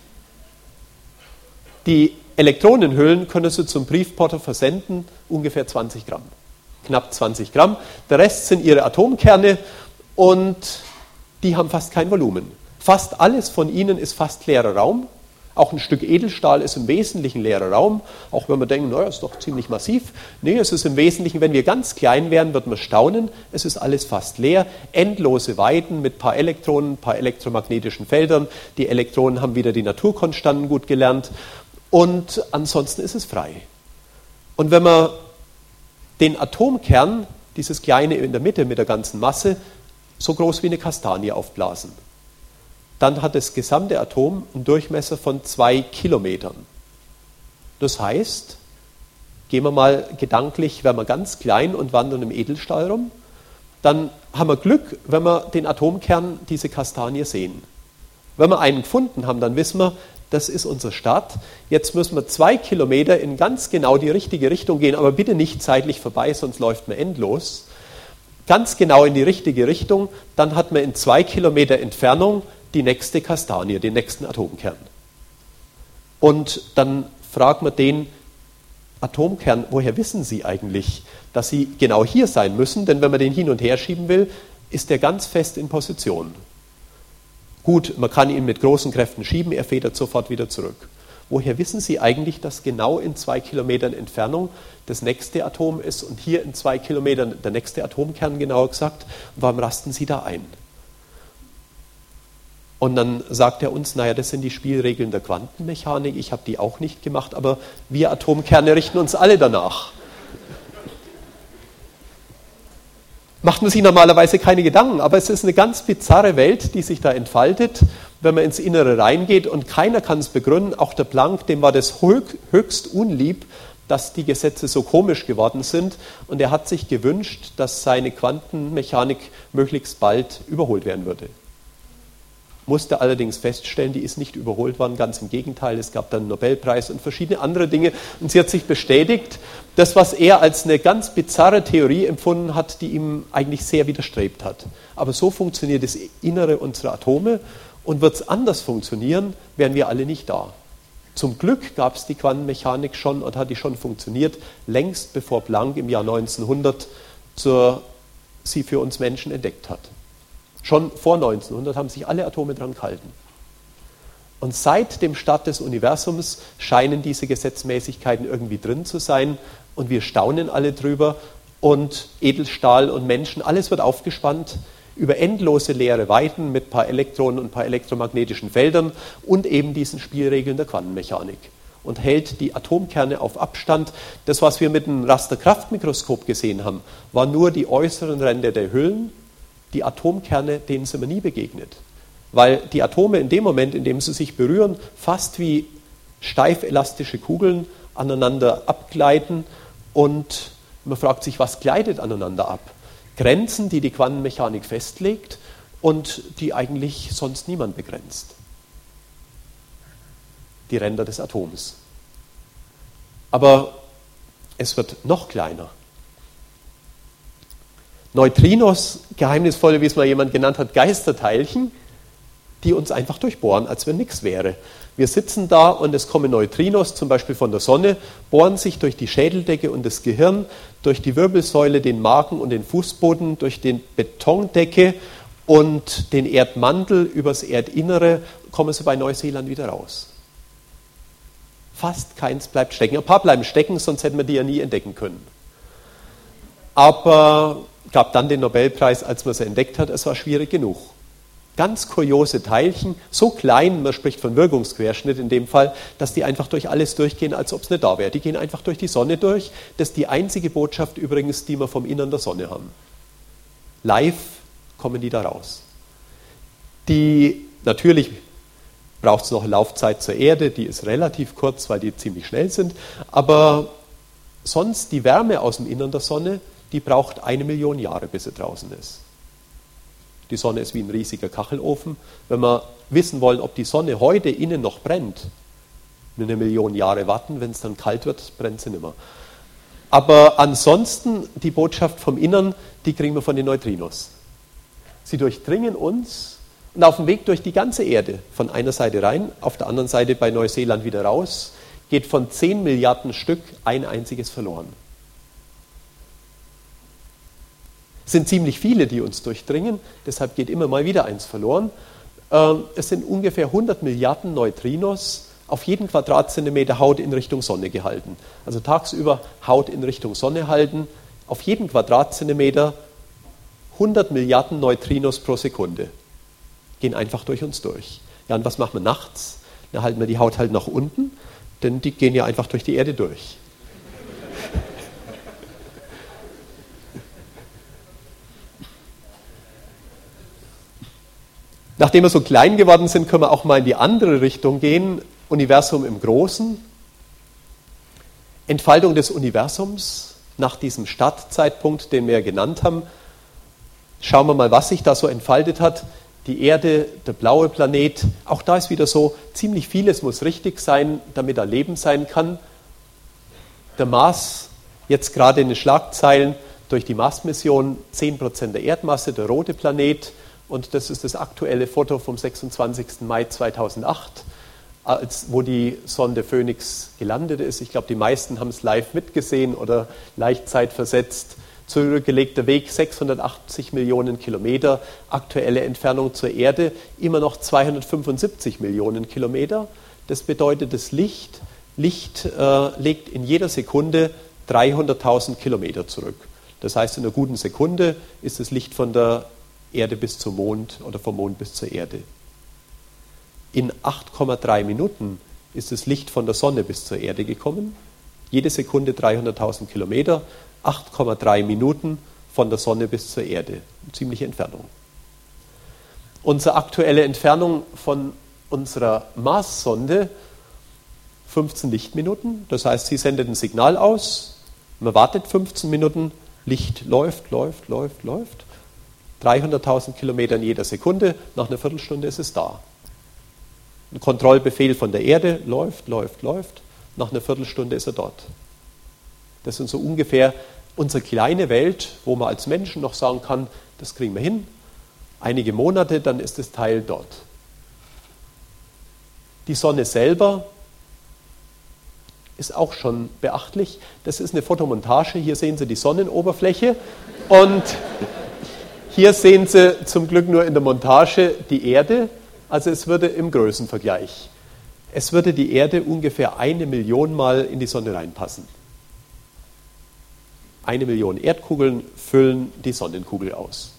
die Elektronenhüllen, können Sie zum Briefporto versenden, ungefähr zwanzig Gramm. Knapp zwanzig Gramm. Der Rest sind Ihre Atomkerne und die haben fast kein Volumen. Fast alles von ihnen ist fast leerer Raum. Auch ein Stück Edelstahl ist im Wesentlichen leerer Raum, auch wenn wir denken, naja, ist doch ziemlich massiv. Nee, es ist im Wesentlichen, wenn wir ganz klein wären, wird man staunen, es ist alles fast leer, endlose Weiten mit ein paar Elektronen, ein paar elektromagnetischen Feldern. Die Elektronen haben wieder die Naturkonstanten gut gelernt und ansonsten ist es frei. Und wenn wir den Atomkern, dieses kleine in der Mitte mit der ganzen Masse, so groß wie eine Kastanie aufblasen, dann hat das gesamte Atom einen Durchmesser von zwei Kilometern. Das heißt, gehen wir mal gedanklich, werden wir ganz klein und wandern im Edelstahl rum, dann haben wir Glück, wenn wir den Atomkern, diese Kastanie, sehen. Wenn wir einen gefunden haben, dann wissen wir, das ist unser Start. Jetzt müssen wir zwei Kilometer in ganz genau die richtige Richtung gehen, aber bitte nicht zeitlich vorbei, sonst läuft man endlos. Ganz genau in die richtige Richtung, dann hat man in zwei Kilometer Entfernung die nächste Kastanie, den nächsten Atomkern. Und dann fragt man den Atomkern, woher wissen Sie eigentlich, dass Sie genau hier sein müssen? Denn wenn man den hin und her schieben will, ist der ganz fest in Position. Gut, man kann ihn mit großen Kräften schieben, er federt sofort wieder zurück. Woher wissen Sie eigentlich, dass genau in zwei Kilometern Entfernung das nächste Atom ist und hier in zwei Kilometern der nächste Atomkern, genauer gesagt? Warum rasten Sie da ein? Und dann sagt er uns, naja, das sind die Spielregeln der Quantenmechanik, ich habe die auch nicht gemacht, aber wir Atomkerne richten uns alle danach. Macht man sich normalerweise keine Gedanken, aber es ist eine ganz bizarre Welt, die sich da entfaltet, wenn man ins Innere reingeht und keiner kann es begründen, auch der Planck, dem war das höchst unlieb, dass die Gesetze so komisch geworden sind und er hat sich gewünscht, dass seine Quantenmechanik möglichst bald überholt werden würde. Musste allerdings feststellen, die ist nicht überholt worden, ganz im Gegenteil, es gab dann einen Nobelpreis und verschiedene andere Dinge und sie hat sich bestätigt, das, was er als eine ganz bizarre Theorie empfunden hat, die ihm eigentlich sehr widerstrebt hat. Aber so funktioniert das Innere unserer Atome und wird es anders funktionieren, wären wir alle nicht da. Zum Glück gab es die Quantenmechanik schon und hat die schon funktioniert, längst bevor Planck im Jahr neunzehnhundert zur, sie für uns Menschen entdeckt hat. Schon vor neunzehnhundert haben sich alle Atome dran gehalten. Und seit dem Start des Universums scheinen diese Gesetzmäßigkeiten irgendwie drin zu sein und wir staunen alle drüber und Edelstahl und Menschen, alles wird aufgespannt über endlose leere Weiten mit ein paar Elektronen und ein paar elektromagnetischen Feldern und eben diesen Spielregeln der Quantenmechanik und hält die Atomkerne auf Abstand. Das, was wir mit dem Rasterkraftmikroskop gesehen haben, war nur die äußeren Ränder der Hüllen. Die Atomkerne, denen sind wir nie begegnet. Weil die Atome in dem Moment, in dem sie sich berühren, fast wie steif elastische Kugeln aneinander abgleiten und man fragt sich, was gleitet aneinander ab? Grenzen, die die Quantenmechanik festlegt und die eigentlich sonst niemand begrenzt. Die Ränder des Atoms. Aber es wird noch kleiner. Neutrinos, geheimnisvolle, wie es mal jemand genannt hat, Geisterteilchen, die uns einfach durchbohren, als wenn nichts wäre. Wir sitzen da und es kommen Neutrinos, zum Beispiel von der Sonne, bohren sich durch die Schädeldecke und das Gehirn, durch die Wirbelsäule, den Magen und den Fußboden, durch die Betondecke und den Erdmantel übers Erdinnere, kommen sie bei Neuseeland wieder raus. Fast keins bleibt stecken. Ein paar bleiben stecken, sonst hätten wir die ja nie entdecken können. Aber gab dann den Nobelpreis, als man sie entdeckt hat. Es war schwierig genug. Ganz kuriose Teilchen, so klein, man spricht von Wirkungsquerschnitt in dem Fall, dass die einfach durch alles durchgehen, als ob es nicht da wäre. Die gehen einfach durch die Sonne durch. Das ist die einzige Botschaft übrigens, die wir vom Innern der Sonne haben. Live kommen die da raus. Die, natürlich braucht es noch Laufzeit zur Erde, die ist relativ kurz, weil die ziemlich schnell sind, aber sonst die Wärme aus dem Innern der Sonne, die braucht eine Million Jahre, bis sie draußen ist. Die Sonne ist wie ein riesiger Kachelofen. Wenn wir wissen wollen, ob die Sonne heute innen noch brennt, eine Million Jahre warten, wenn es dann kalt wird, brennt sie nicht mehr. Aber ansonsten, die Botschaft vom Innern, die kriegen wir von den Neutrinos. Sie durchdringen uns und auf dem Weg durch die ganze Erde, von einer Seite rein, auf der anderen Seite bei Neuseeland wieder raus, geht von zehn Milliarden Stück ein einziges verloren. Es sind ziemlich viele, die uns durchdringen, deshalb geht immer mal wieder eins verloren. Es sind ungefähr hundert Milliarden Neutrinos auf jeden Quadratzentimeter Haut in Richtung Sonne gehalten. Also tagsüber Haut in Richtung Sonne halten, auf jeden Quadratzentimeter hundert Milliarden Neutrinos pro Sekunde. Gehen einfach durch uns durch. Ja, und was machen wir nachts? Da halten wir die Haut halt nach unten, denn die gehen ja einfach durch die Erde durch. Nachdem wir so klein geworden sind, können wir auch mal in die andere Richtung gehen. Universum im Großen. Entfaltung des Universums nach diesem Startzeitpunkt, den wir ja genannt haben. Schauen wir mal, was sich da so entfaltet hat. Die Erde, der blaue Planet, auch da ist wieder so, ziemlich vieles muss richtig sein, damit da Leben sein kann. Der Mars, jetzt gerade in den Schlagzeilen durch die Mars-Mission, zehn Prozent der Erdmasse, der rote Planet. Und das ist das aktuelle Foto vom sechsundzwanzigsten Mai zweitausendacht, als, wo die Sonde Phoenix gelandet ist. Ich glaube, die meisten haben es live mitgesehen oder leicht zeitversetzt. Zurückgelegter Weg sechshundertachtzig Millionen Kilometer, aktuelle Entfernung zur Erde immer noch zweihundertfünfundsiebzig Millionen Kilometer. Das bedeutet, das Licht, Licht äh, legt in jeder Sekunde dreihunderttausend Kilometer zurück. Das heißt, in einer guten Sekunde ist das Licht von der Erde bis zum Mond oder vom Mond bis zur Erde. In acht Komma drei Minuten ist das Licht von der Sonne bis zur Erde gekommen. Jede Sekunde dreihunderttausend Kilometer, acht Komma drei Minuten von der Sonne bis zur Erde. Eine ziemliche Entfernung. Unsere aktuelle Entfernung von unserer Mars-Sonde, fünfzehn Lichtminuten. Das heißt, sie sendet ein Signal aus, man wartet fünfzehn Minuten, Licht läuft, läuft, läuft, läuft. dreihunderttausend Kilometer in jeder Sekunde, nach einer Viertelstunde ist es da. Ein Kontrollbefehl von der Erde, läuft, läuft, läuft, nach einer Viertelstunde ist er dort. Das ist so ungefähr unsere kleine Welt, wo man als Menschen noch sagen kann, das kriegen wir hin, einige Monate, dann ist das Teil dort. Die Sonne selber ist auch schon beachtlich. Das ist eine Fotomontage, hier sehen Sie die Sonnenoberfläche und hier sehen Sie zum Glück nur in der Montage die Erde, also es würde im Größenvergleich. Es würde die Erde ungefähr eine Million Mal in die Sonne reinpassen. Eine Million Erdkugeln füllen die Sonnenkugel aus.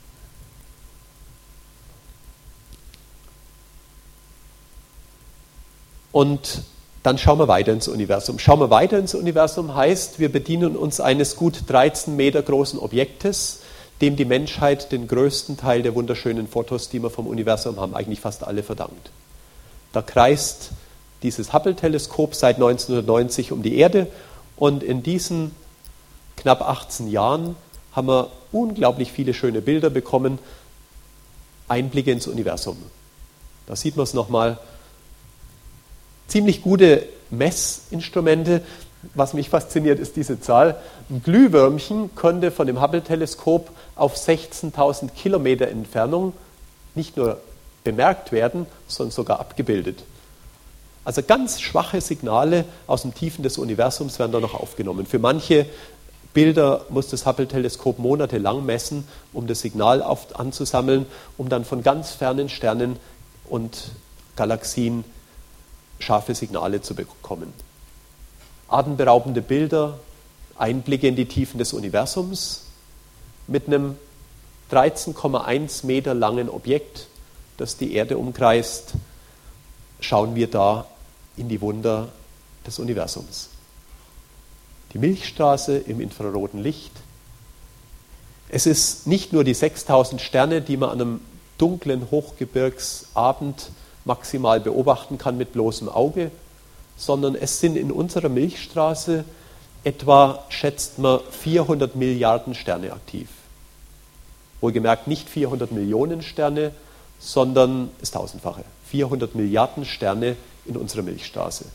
Und dann schauen wir weiter ins Universum. Schauen wir weiter ins Universum heißt, wir bedienen uns eines gut dreizehn Meter großen Objektes, dem die Menschheit den größten Teil der wunderschönen Fotos, die wir vom Universum haben, eigentlich fast alle verdankt. Da kreist dieses Hubble-Teleskop seit neunzehnhundertneunzig um die Erde und in diesen knapp achtzehn Jahren haben wir unglaublich viele schöne Bilder bekommen, Einblicke ins Universum. Da sieht man es nochmal. Ziemlich gute Messinstrumente. Was mich fasziniert, ist diese Zahl. Ein Glühwürmchen konnte von dem Hubble-Teleskop auf sechzehntausend Kilometer Entfernung nicht nur bemerkt werden, sondern sogar abgebildet. Also ganz schwache Signale aus den Tiefen des Universums werden da noch aufgenommen. Für manche Bilder muss das Hubble-Teleskop monatelang messen, um das Signal auf, anzusammeln, um dann von ganz fernen Sternen und Galaxien scharfe Signale zu bekommen. Atemberaubende Bilder, Einblicke in die Tiefen des Universums mit einem dreizehn Komma eins Meter langen Objekt, das die Erde umkreist, schauen wir da in die Wunder des Universums. Die Milchstraße im infraroten Licht. Es ist nicht nur die sechstausend Sterne, die man an einem dunklen Hochgebirgsabend maximal beobachten kann mit bloßem Auge, sondern es sind in unserer Milchstraße etwa, schätzt man, vierhundert Milliarden Sterne aktiv. Wohlgemerkt nicht vierhundert Millionen Sterne, sondern das Tausendfache. vierhundert Milliarden Sterne in unserer Milchstraße.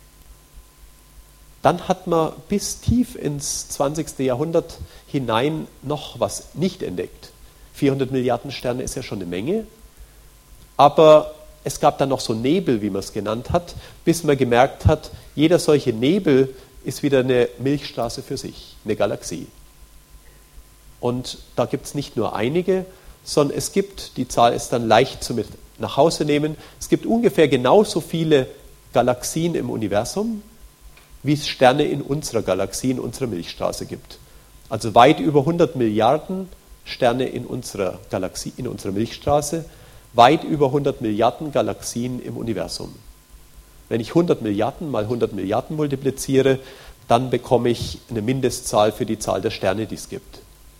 Dann hat man bis tief ins zwanzigste Jahrhundert hinein noch was nicht entdeckt. vierhundert Milliarden Sterne ist ja schon eine Menge, aber es gab dann noch so Nebel, wie man es genannt hat, bis man gemerkt hat, jeder solche Nebel ist wieder eine Milchstraße für sich, eine Galaxie. Und da gibt es nicht nur einige, sondern es gibt, die Zahl ist dann leicht zu mit nach Hause nehmen, es gibt ungefähr genauso viele Galaxien im Universum, wie es Sterne in unserer Galaxie, in unserer Milchstraße gibt. Also weit über hundert Milliarden Sterne in unserer Galaxie, in unserer Milchstraße, weit über hundert Milliarden Galaxien im Universum. Wenn ich hundert Milliarden mal hundert Milliarden multipliziere, dann bekomme ich eine Mindestzahl für die Zahl der Sterne, die es gibt.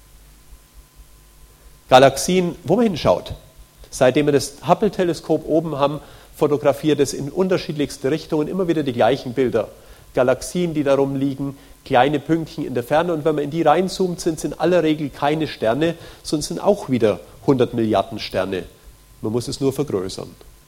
Galaxien, wo man hinschaut. Seitdem wir das Hubble-Teleskop oben haben, fotografiert es in unterschiedlichste Richtungen immer wieder die gleichen Bilder. Galaxien, die darum liegen, kleine Pünktchen in der Ferne. Und wenn man in die reinzoomt, sind es in aller Regel keine Sterne, sondern sind auch wieder hundert Milliarden Sterne. Man muss es nur vergrößern.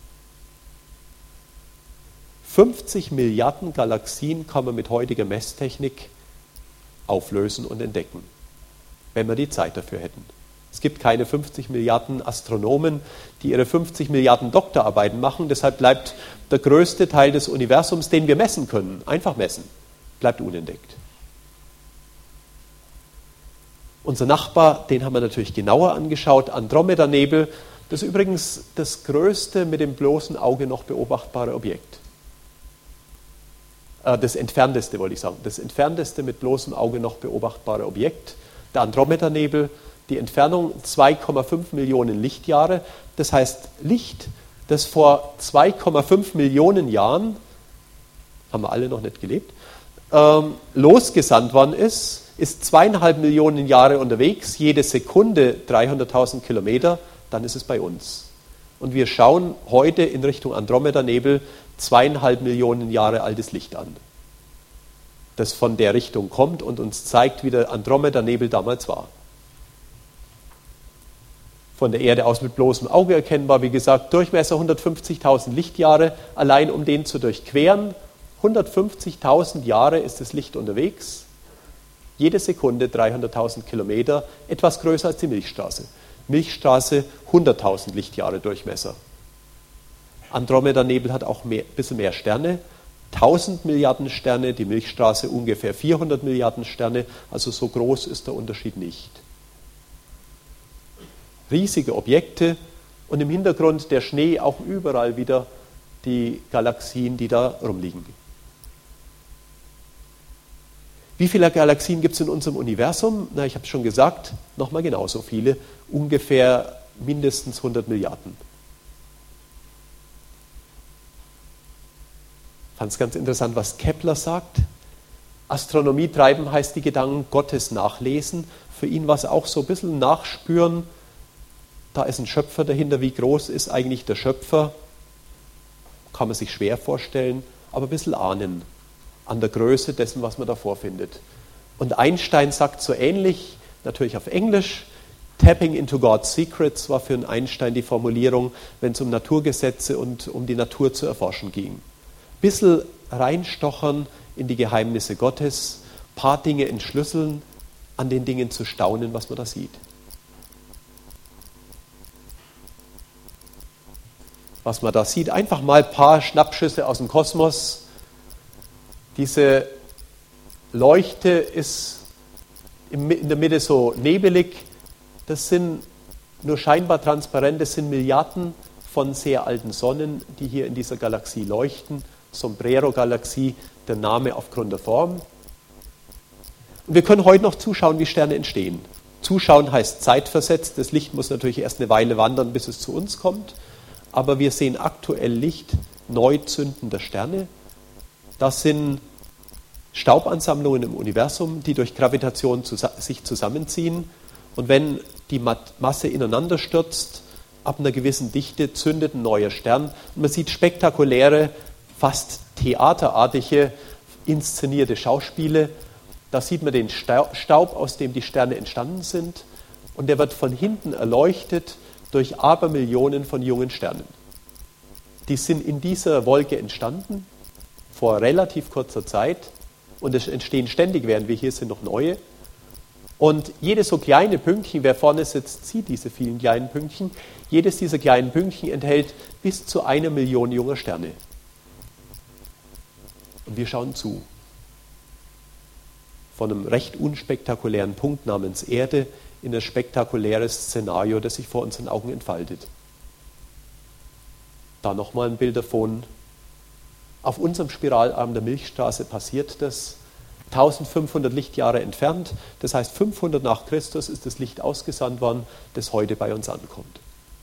fünfzig Milliarden Galaxien kann man mit heutiger Messtechnik auflösen und entdecken, wenn wir die Zeit dafür hätten. Es gibt keine fünfzig Milliarden Astronomen, die ihre fünfzig Milliarden Doktorarbeiten machen. Deshalb bleibt der größte Teil des Universums, den wir messen können, einfach messen, bleibt unentdeckt. Unser Nachbar, den haben wir natürlich genauer angeschaut, Andromeda-Nebel. Das ist übrigens das größte mit dem bloßen Auge noch beobachtbare Objekt. Äh, das entfernteste, wollte ich sagen. Das entfernteste mit bloßem Auge noch beobachtbare Objekt, der Andromeda-Nebel. Die Entfernung zwei Komma fünf Millionen Lichtjahre. Das heißt, Licht, das vor zwei Komma fünf Millionen Jahren, haben wir alle noch nicht gelebt, ähm, losgesandt worden ist, ist zweieinhalb Millionen Jahre unterwegs, jede Sekunde dreihunderttausend Kilometer, dann ist es bei uns. Und wir schauen heute in Richtung Andromeda-Nebel zweieinhalb Millionen Jahre altes Licht an, das von der Richtung kommt und uns zeigt, wie der Andromeda-Nebel damals war. Von der Erde aus mit bloßem Auge erkennbar, wie gesagt, Durchmesser hundertfünfzigtausend Lichtjahre, allein um den zu durchqueren. hundertfünfzigtausend Jahre ist das Licht unterwegs, jede Sekunde dreihunderttausend Kilometer, etwas größer als die Milchstraße. Milchstraße hunderttausend Lichtjahre Durchmesser. Andromeda-Nebel hat auch ein bisschen mehr Sterne, tausend Milliarden Sterne, die Milchstraße ungefähr vierhundert Milliarden Sterne, also so groß ist der Unterschied nicht. Riesige Objekte und im Hintergrund der Schnee, auch überall wieder die Galaxien, die da rumliegen. Wie viele Galaxien gibt es in unserem Universum? Na, ich habe es schon gesagt, nochmal genauso viele, ungefähr mindestens hundert Milliarden. Ich fand es ganz interessant, was Kepler sagt. Astronomie treiben heißt die Gedanken Gottes nachlesen. Für ihn war es auch so ein bisschen nachspüren, da ist ein Schöpfer dahinter. Wie groß ist eigentlich der Schöpfer? Kann man sich schwer vorstellen, aber ein bisschen ahnen an der Größe dessen, was man davor findet. Und Einstein sagt so ähnlich, natürlich auf Englisch, Tapping into God's Secrets war für einen Einstein die Formulierung, wenn es um Naturgesetze und um die Natur zu erforschen ging. Ein bisschen reinstochern in die Geheimnisse Gottes, ein paar Dinge entschlüsseln, an den Dingen zu staunen, was man da sieht. Was man da sieht, einfach mal ein paar Schnappschüsse aus dem Kosmos. Diese Leuchte ist in der Mitte so nebelig. Das sind nur scheinbar transparent, das sind Milliarden von sehr alten Sonnen, die hier in dieser Galaxie leuchten. Sombrero-Galaxie der Name aufgrund der Form. Und wir können heute noch zuschauen, wie Sterne entstehen. Zuschauen heißt zeitversetzt. Das Licht muss natürlich erst eine Weile wandern, bis es zu uns kommt. Aber wir sehen aktuell Licht neu zündender Sterne. Das sind Staubansammlungen im Universum, die durch Gravitation sich zusammenziehen. Und wenn die Masse ineinander stürzt, ab einer gewissen Dichte zündet ein neuer Stern. Und man sieht spektakuläre, fast theaterartige, inszenierte Schauspiele. Da sieht man den Staub, aus dem die Sterne entstanden sind. Und der wird von hinten erleuchtet durch Abermillionen von jungen Sternen. Die sind in dieser Wolke entstanden, vor relativ kurzer Zeit. Und es entstehen ständig, während wir hier sind, noch neue. Und jedes so kleine Pünktchen, wer vorne sitzt, sieht diese vielen kleinen Pünktchen. Jedes dieser kleinen Pünktchen enthält bis zu einer Million junger Sterne. Und wir schauen zu. Von einem recht unspektakulären Punkt namens Erde in ein spektakuläres Szenario, das sich vor unseren Augen entfaltet. Da nochmal ein Bild davon. Auf unserem Spiralarm der Milchstraße passiert das, eintausendfünfhundert Lichtjahre entfernt. Das heißt, fünfhundert nach Christus ist das Licht ausgesandt worden, das heute bei uns ankommt.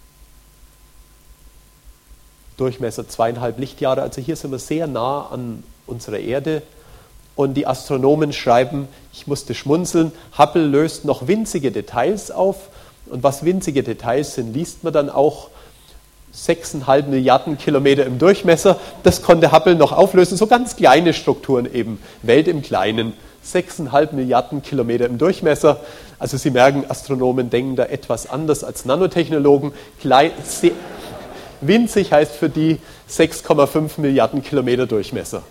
Durchmesser zweieinhalb Lichtjahre, also hier sind wir sehr nah an unserer Erde. Und die Astronomen schreiben, ich musste schmunzeln, Hubble löst noch winzige Details auf. Und was winzige Details sind, liest man dann auch. sechseinhalb Milliarden Kilometer im Durchmesser, das konnte Hubble noch auflösen, so ganz kleine Strukturen eben, Welt im Kleinen, sechseinhalb Milliarden Kilometer im Durchmesser. Also Sie merken, Astronomen denken da etwas anders als Nanotechnologen. Klein, sehr, winzig heißt für die sechs Komma fünf Milliarden Kilometer Durchmesser.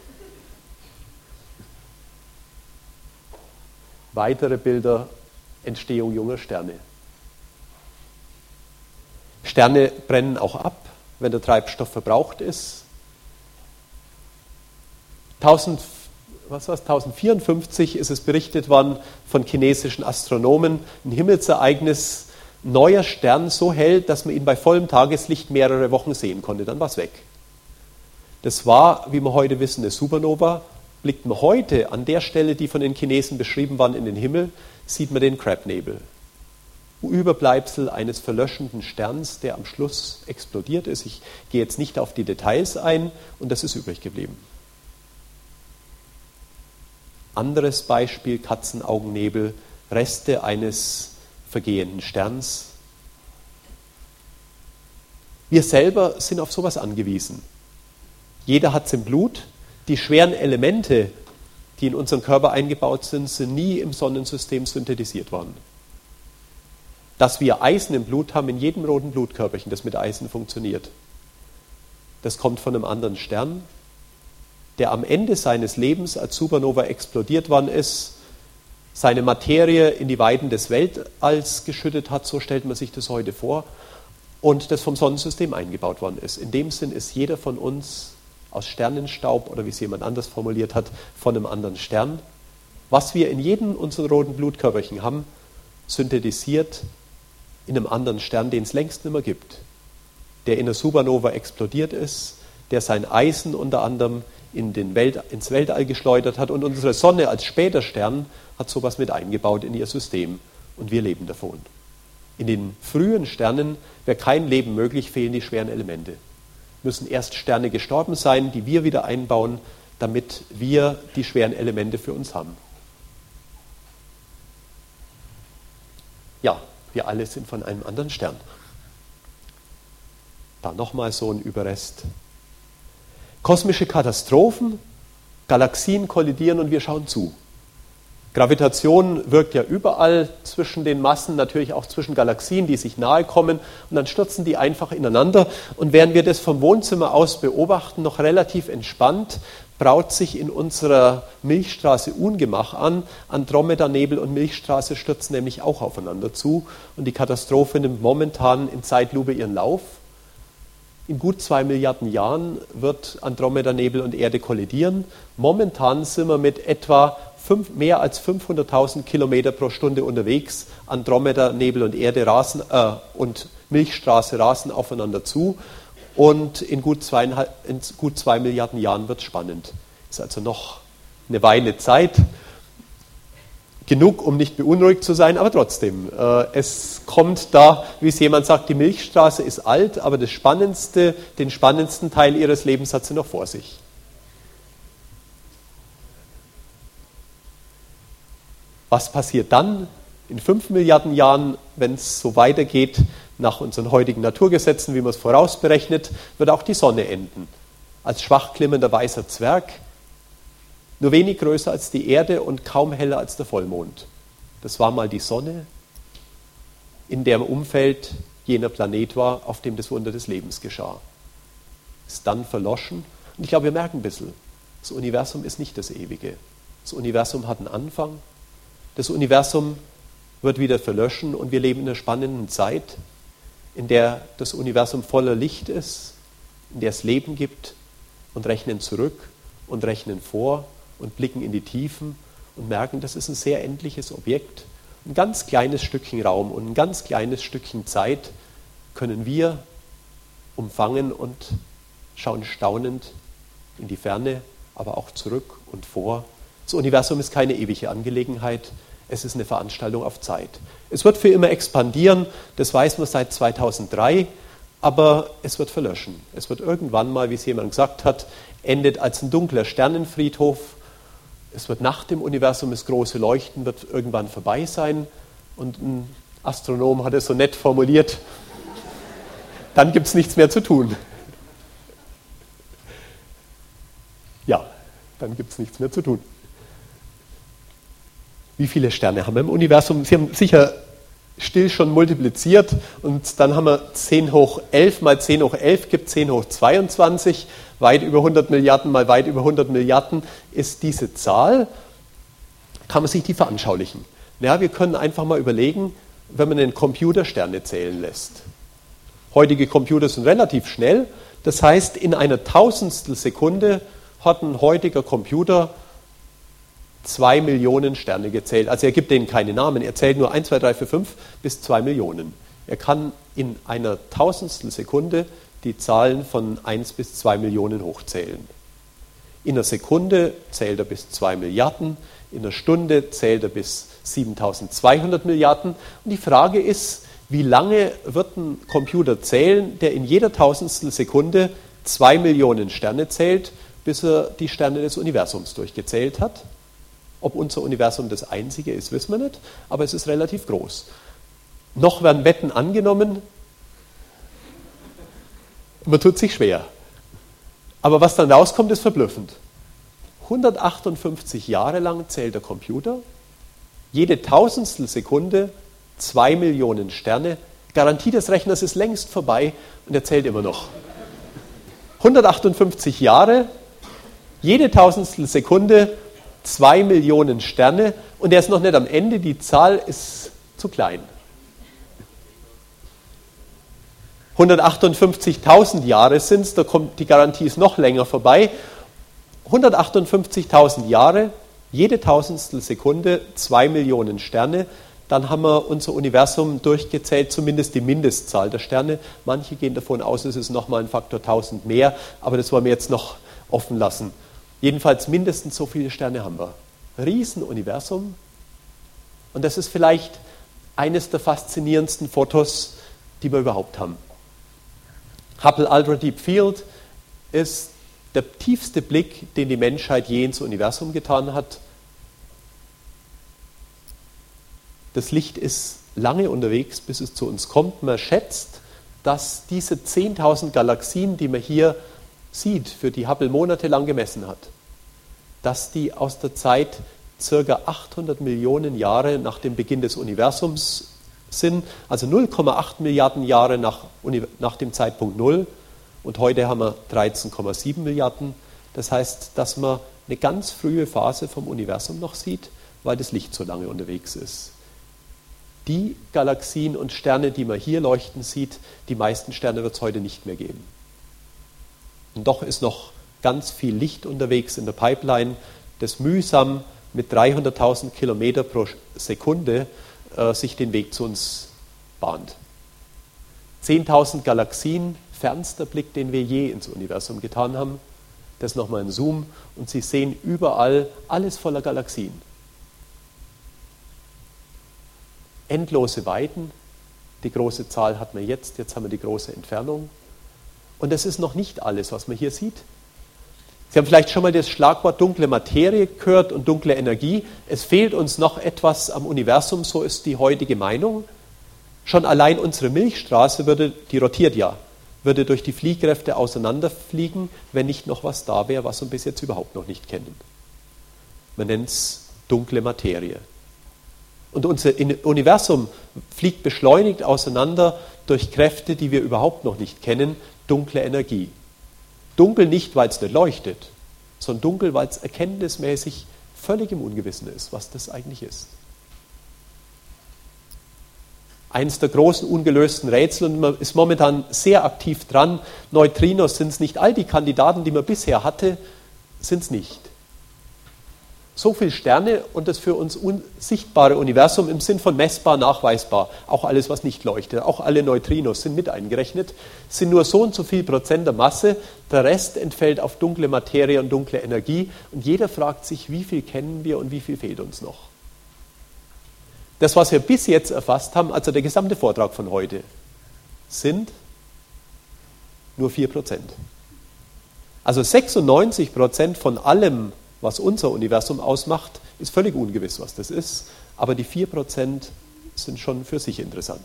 Weitere Bilder, Entstehung junger Sterne. Sterne brennen auch ab, wenn der Treibstoff verbraucht ist. tausend, was war's, tausendvierundfünfzig ist es berichtet worden von chinesischen Astronomen, ein Himmelsereignis, neuer Stern so hell, dass man ihn bei vollem Tageslicht mehrere Wochen sehen konnte, dann war es weg. Das war, wie wir heute wissen, eine Supernova. Blickt man heute an der Stelle, die von den Chinesen beschrieben waren, in den Himmel, sieht man den Crab-Nebel. Überbleibsel eines verlöschenden Sterns, der am Schluss explodiert ist. Ich gehe jetzt nicht auf die Details ein und das ist übrig geblieben. Anderes Beispiel, Katzenaugennebel, Reste eines vergehenden Sterns. Wir selber sind auf sowas angewiesen. Jeder hat es im Blut. Die schweren Elemente, die in unseren Körper eingebaut sind, sind nie im Sonnensystem synthetisiert worden. Dass wir Eisen im Blut haben, in jedem roten Blutkörperchen, das mit Eisen funktioniert. Das kommt von einem anderen Stern, der am Ende seines Lebens als Supernova explodiert worden ist, seine Materie in die Weiten des Weltalls geschüttet hat, so stellt man sich das heute vor, und das vom Sonnensystem eingebaut worden ist. In dem Sinn ist jeder von uns aus Sternenstaub, oder wie es jemand anders formuliert hat, von einem anderen Stern. Was wir in jedem unserer roten Blutkörperchen haben, synthetisiert in einem anderen Stern, den es längst nicht mehr gibt, der in der Supernova explodiert ist, der sein Eisen unter anderem in den Welt, ins Weltall geschleudert hat, und unsere Sonne als später Stern hat sowas mit eingebaut in ihr System und wir leben davon. In den frühen Sternen wäre kein Leben möglich, fehlen die schweren Elemente. Müssen erst Sterne gestorben sein, die wir wieder einbauen, damit wir die schweren Elemente für uns haben. Ja, wir alle sind von einem anderen Stern. Da nochmal so ein Überrest. Kosmische Katastrophen, Galaxien kollidieren und wir schauen zu. Gravitation wirkt ja überall zwischen den Massen, natürlich auch zwischen Galaxien, die sich nahe kommen, und dann stürzen die einfach ineinander. Und während wir das vom Wohnzimmer aus beobachten, noch relativ entspannt, braut sich in unserer Milchstraße Ungemach an. Andromeda-Nebel und Milchstraße stürzen nämlich auch aufeinander zu. Und die Katastrophe nimmt momentan in Zeitlupe ihren Lauf. In gut zwei Milliarden Jahren wird Andromeda-Nebel und Erde kollidieren. Momentan sind wir mit etwa fünf, mehr als fünfhunderttausend Kilometer pro Stunde unterwegs. Andromeda, Nebel und Erde rasen, äh, und Milchstraße rasen aufeinander zu. und in gut, zweieinhalb, in gut zwei Milliarden Jahren wird es spannend. Ist also noch eine Weile Zeit. Genug, um nicht beunruhigt zu sein, aber trotzdem. Äh, es kommt da, wie es jemand sagt, die Milchstraße ist alt, aber das Spannendste, den spannendsten Teil ihres Lebens hat sie noch vor sich. Was passiert dann in fünf Milliarden Jahren, wenn es so weitergeht, nach unseren heutigen Naturgesetzen, wie man es vorausberechnet, wird auch die Sonne enden. Als schwach glimmender weißer Zwerg, nur wenig größer als die Erde und kaum heller als der Vollmond. Das war mal die Sonne, in deren Umfeld jener Planet war, auf dem das Wunder des Lebens geschah. Ist dann verloschen. Und ich glaube, wir merken ein bisschen, das Universum ist nicht das Ewige. Das Universum hat einen Anfang. Das Universum wird wieder verlöschen und wir leben in einer spannenden Zeit, in der das Universum voller Licht ist, in der es Leben gibt und rechnen zurück und rechnen vor und blicken in die Tiefen und merken, das ist ein sehr endliches Objekt. Ein ganz kleines Stückchen Raum und ein ganz kleines Stückchen Zeit können wir umfangen und schauen staunend in die Ferne, aber auch zurück und vor. Das Universum ist keine ewige Angelegenheit, es ist eine Veranstaltung auf Zeit. Es wird für immer expandieren, das weiß man seit zweitausenddrei, aber es wird verlöschen. Es wird irgendwann mal, wie es jemand gesagt hat, endet als ein dunkler Sternenfriedhof. Es wird nach dem Universum, das große Leuchten wird irgendwann vorbei sein. Und ein Astronom hat es so nett formuliert, dann gibt es nichts mehr zu tun. Ja, dann gibt es nichts mehr zu tun. Wie viele Sterne haben wir im Universum? Sie haben sicher still schon multipliziert und dann haben wir zehn hoch elf mal zehn hoch elf gibt zehn hoch zweiundzwanzig. Weit über hundert Milliarden mal weit über hundert Milliarden ist diese Zahl. Kann man sich die veranschaulichen? Ja, wir können einfach mal überlegen, wenn man den Computer Sterne zählen lässt. Heutige Computer sind relativ schnell. Das heißt, in einer Tausendstel Sekunde hat ein heutiger Computer zwei Millionen Sterne gezählt. Also er gibt denen keine Namen. Er zählt nur eins, zwei, drei, vier, fünf bis zwei Millionen. Er kann in einer Tausendstel Sekunde die Zahlen von eins bis zwei Millionen hochzählen. In einer Sekunde zählt er bis zwei Milliarden, in einer Stunde zählt er bis siebentausendzweihundert Milliarden. Und die Frage ist, wie lange wird ein Computer zählen, der in jeder Tausendstel Sekunde zwei Millionen Sterne zählt, bis er die Sterne des Universums durchgezählt hat? Ob unser Universum das einzige ist, wissen wir nicht, aber es ist relativ groß. Noch werden Wetten angenommen, man tut sich schwer. Aber was dann rauskommt, ist verblüffend. hundertachtundfünfzig Jahre lang zählt der Computer, jede Tausendstel Sekunde zwei Millionen Sterne. Garantie des Rechners ist längst vorbei und er zählt immer noch. hundertachtundfünfzig Jahre, jede Tausendstel Sekunde zwei Millionen Sterne und er ist noch nicht am Ende, die Zahl ist zu klein. hundertachtundfünfzigtausend Jahre sind es, da kommt die Garantie ist noch länger vorbei. hundertachtundfünfzigtausend Jahre, jede Tausendstel Sekunde, zwei Millionen Sterne. Dann haben wir unser Universum durchgezählt, zumindest die Mindestzahl der Sterne. Manche gehen davon aus, es ist nochmal ein Faktor tausend mehr, aber das wollen wir jetzt noch offen lassen. Jedenfalls mindestens so viele Sterne haben wir. Riesenuniversum. Und das ist vielleicht eines der faszinierendsten Fotos, die wir überhaupt haben. Hubble Ultra Deep Field ist der tiefste Blick, den die Menschheit je ins Universum getan hat. Das Licht ist lange unterwegs, bis es zu uns kommt. Man schätzt, dass diese zehntausend Galaxien, die man hier sieht, für die Hubble monatelang gemessen hat, dass die aus der Zeit ca. achthundert Millionen Jahre nach dem Beginn des Universums sind, also null Komma acht Milliarden Jahre nach, nach dem Zeitpunkt Null und heute haben wir dreizehn Komma sieben Milliarden. Das heißt, dass man eine ganz frühe Phase vom Universum noch sieht, weil das Licht so lange unterwegs ist. Die Galaxien und Sterne, die man hier leuchten sieht, die meisten Sterne wird es heute nicht mehr geben. Und doch ist noch ganz viel Licht unterwegs in der Pipeline, das mühsam mit dreihunderttausend Kilometer pro Sekunde äh, sich den Weg zu uns bahnt. zehntausend Galaxien, fernster Blick, den wir je ins Universum getan haben. Das ist nochmal ein Zoom und Sie sehen überall alles voller Galaxien. Endlose Weiten, die große Zahl hat man jetzt, jetzt haben wir die große Entfernung. Und das ist noch nicht alles, was man hier sieht. Sie haben vielleicht schon mal das Schlagwort dunkle Materie gehört und dunkle Energie. Es fehlt uns noch etwas am Universum, so ist die heutige Meinung. Schon allein unsere Milchstraße, würde, die rotiert ja, würde durch die Fliehkräfte auseinanderfliegen, wenn nicht noch was da wäre, was wir bis jetzt überhaupt noch nicht kennen. Man nennt es dunkle Materie. Und unser Universum fliegt beschleunigt auseinander durch Kräfte, die wir überhaupt noch nicht kennen, dunkle Energie. Dunkel nicht, weil es nicht leuchtet, sondern dunkel, weil es erkenntnismäßig völlig im Ungewissen ist, was das eigentlich ist. Eines der großen ungelösten Rätsel, und man ist momentan sehr aktiv dran, Neutrinos sind es nicht, all die Kandidaten, die man bisher hatte, sind es nicht. So viele Sterne und das für uns unsichtbare Universum im Sinn von messbar, nachweisbar, auch alles, was nicht leuchtet, auch alle Neutrinos sind mit eingerechnet, sind nur so und so viel Prozent der Masse, der Rest entfällt auf dunkle Materie und dunkle Energie und jeder fragt sich, wie viel kennen wir und wie viel fehlt uns noch. Das, was wir bis jetzt erfasst haben, also der gesamte Vortrag von heute, sind nur vier Prozent. Also sechsundneunzig Prozent von allem, was unser Universum ausmacht, ist völlig ungewiss, was das ist, aber die vier Prozent sind schon für sich interessant.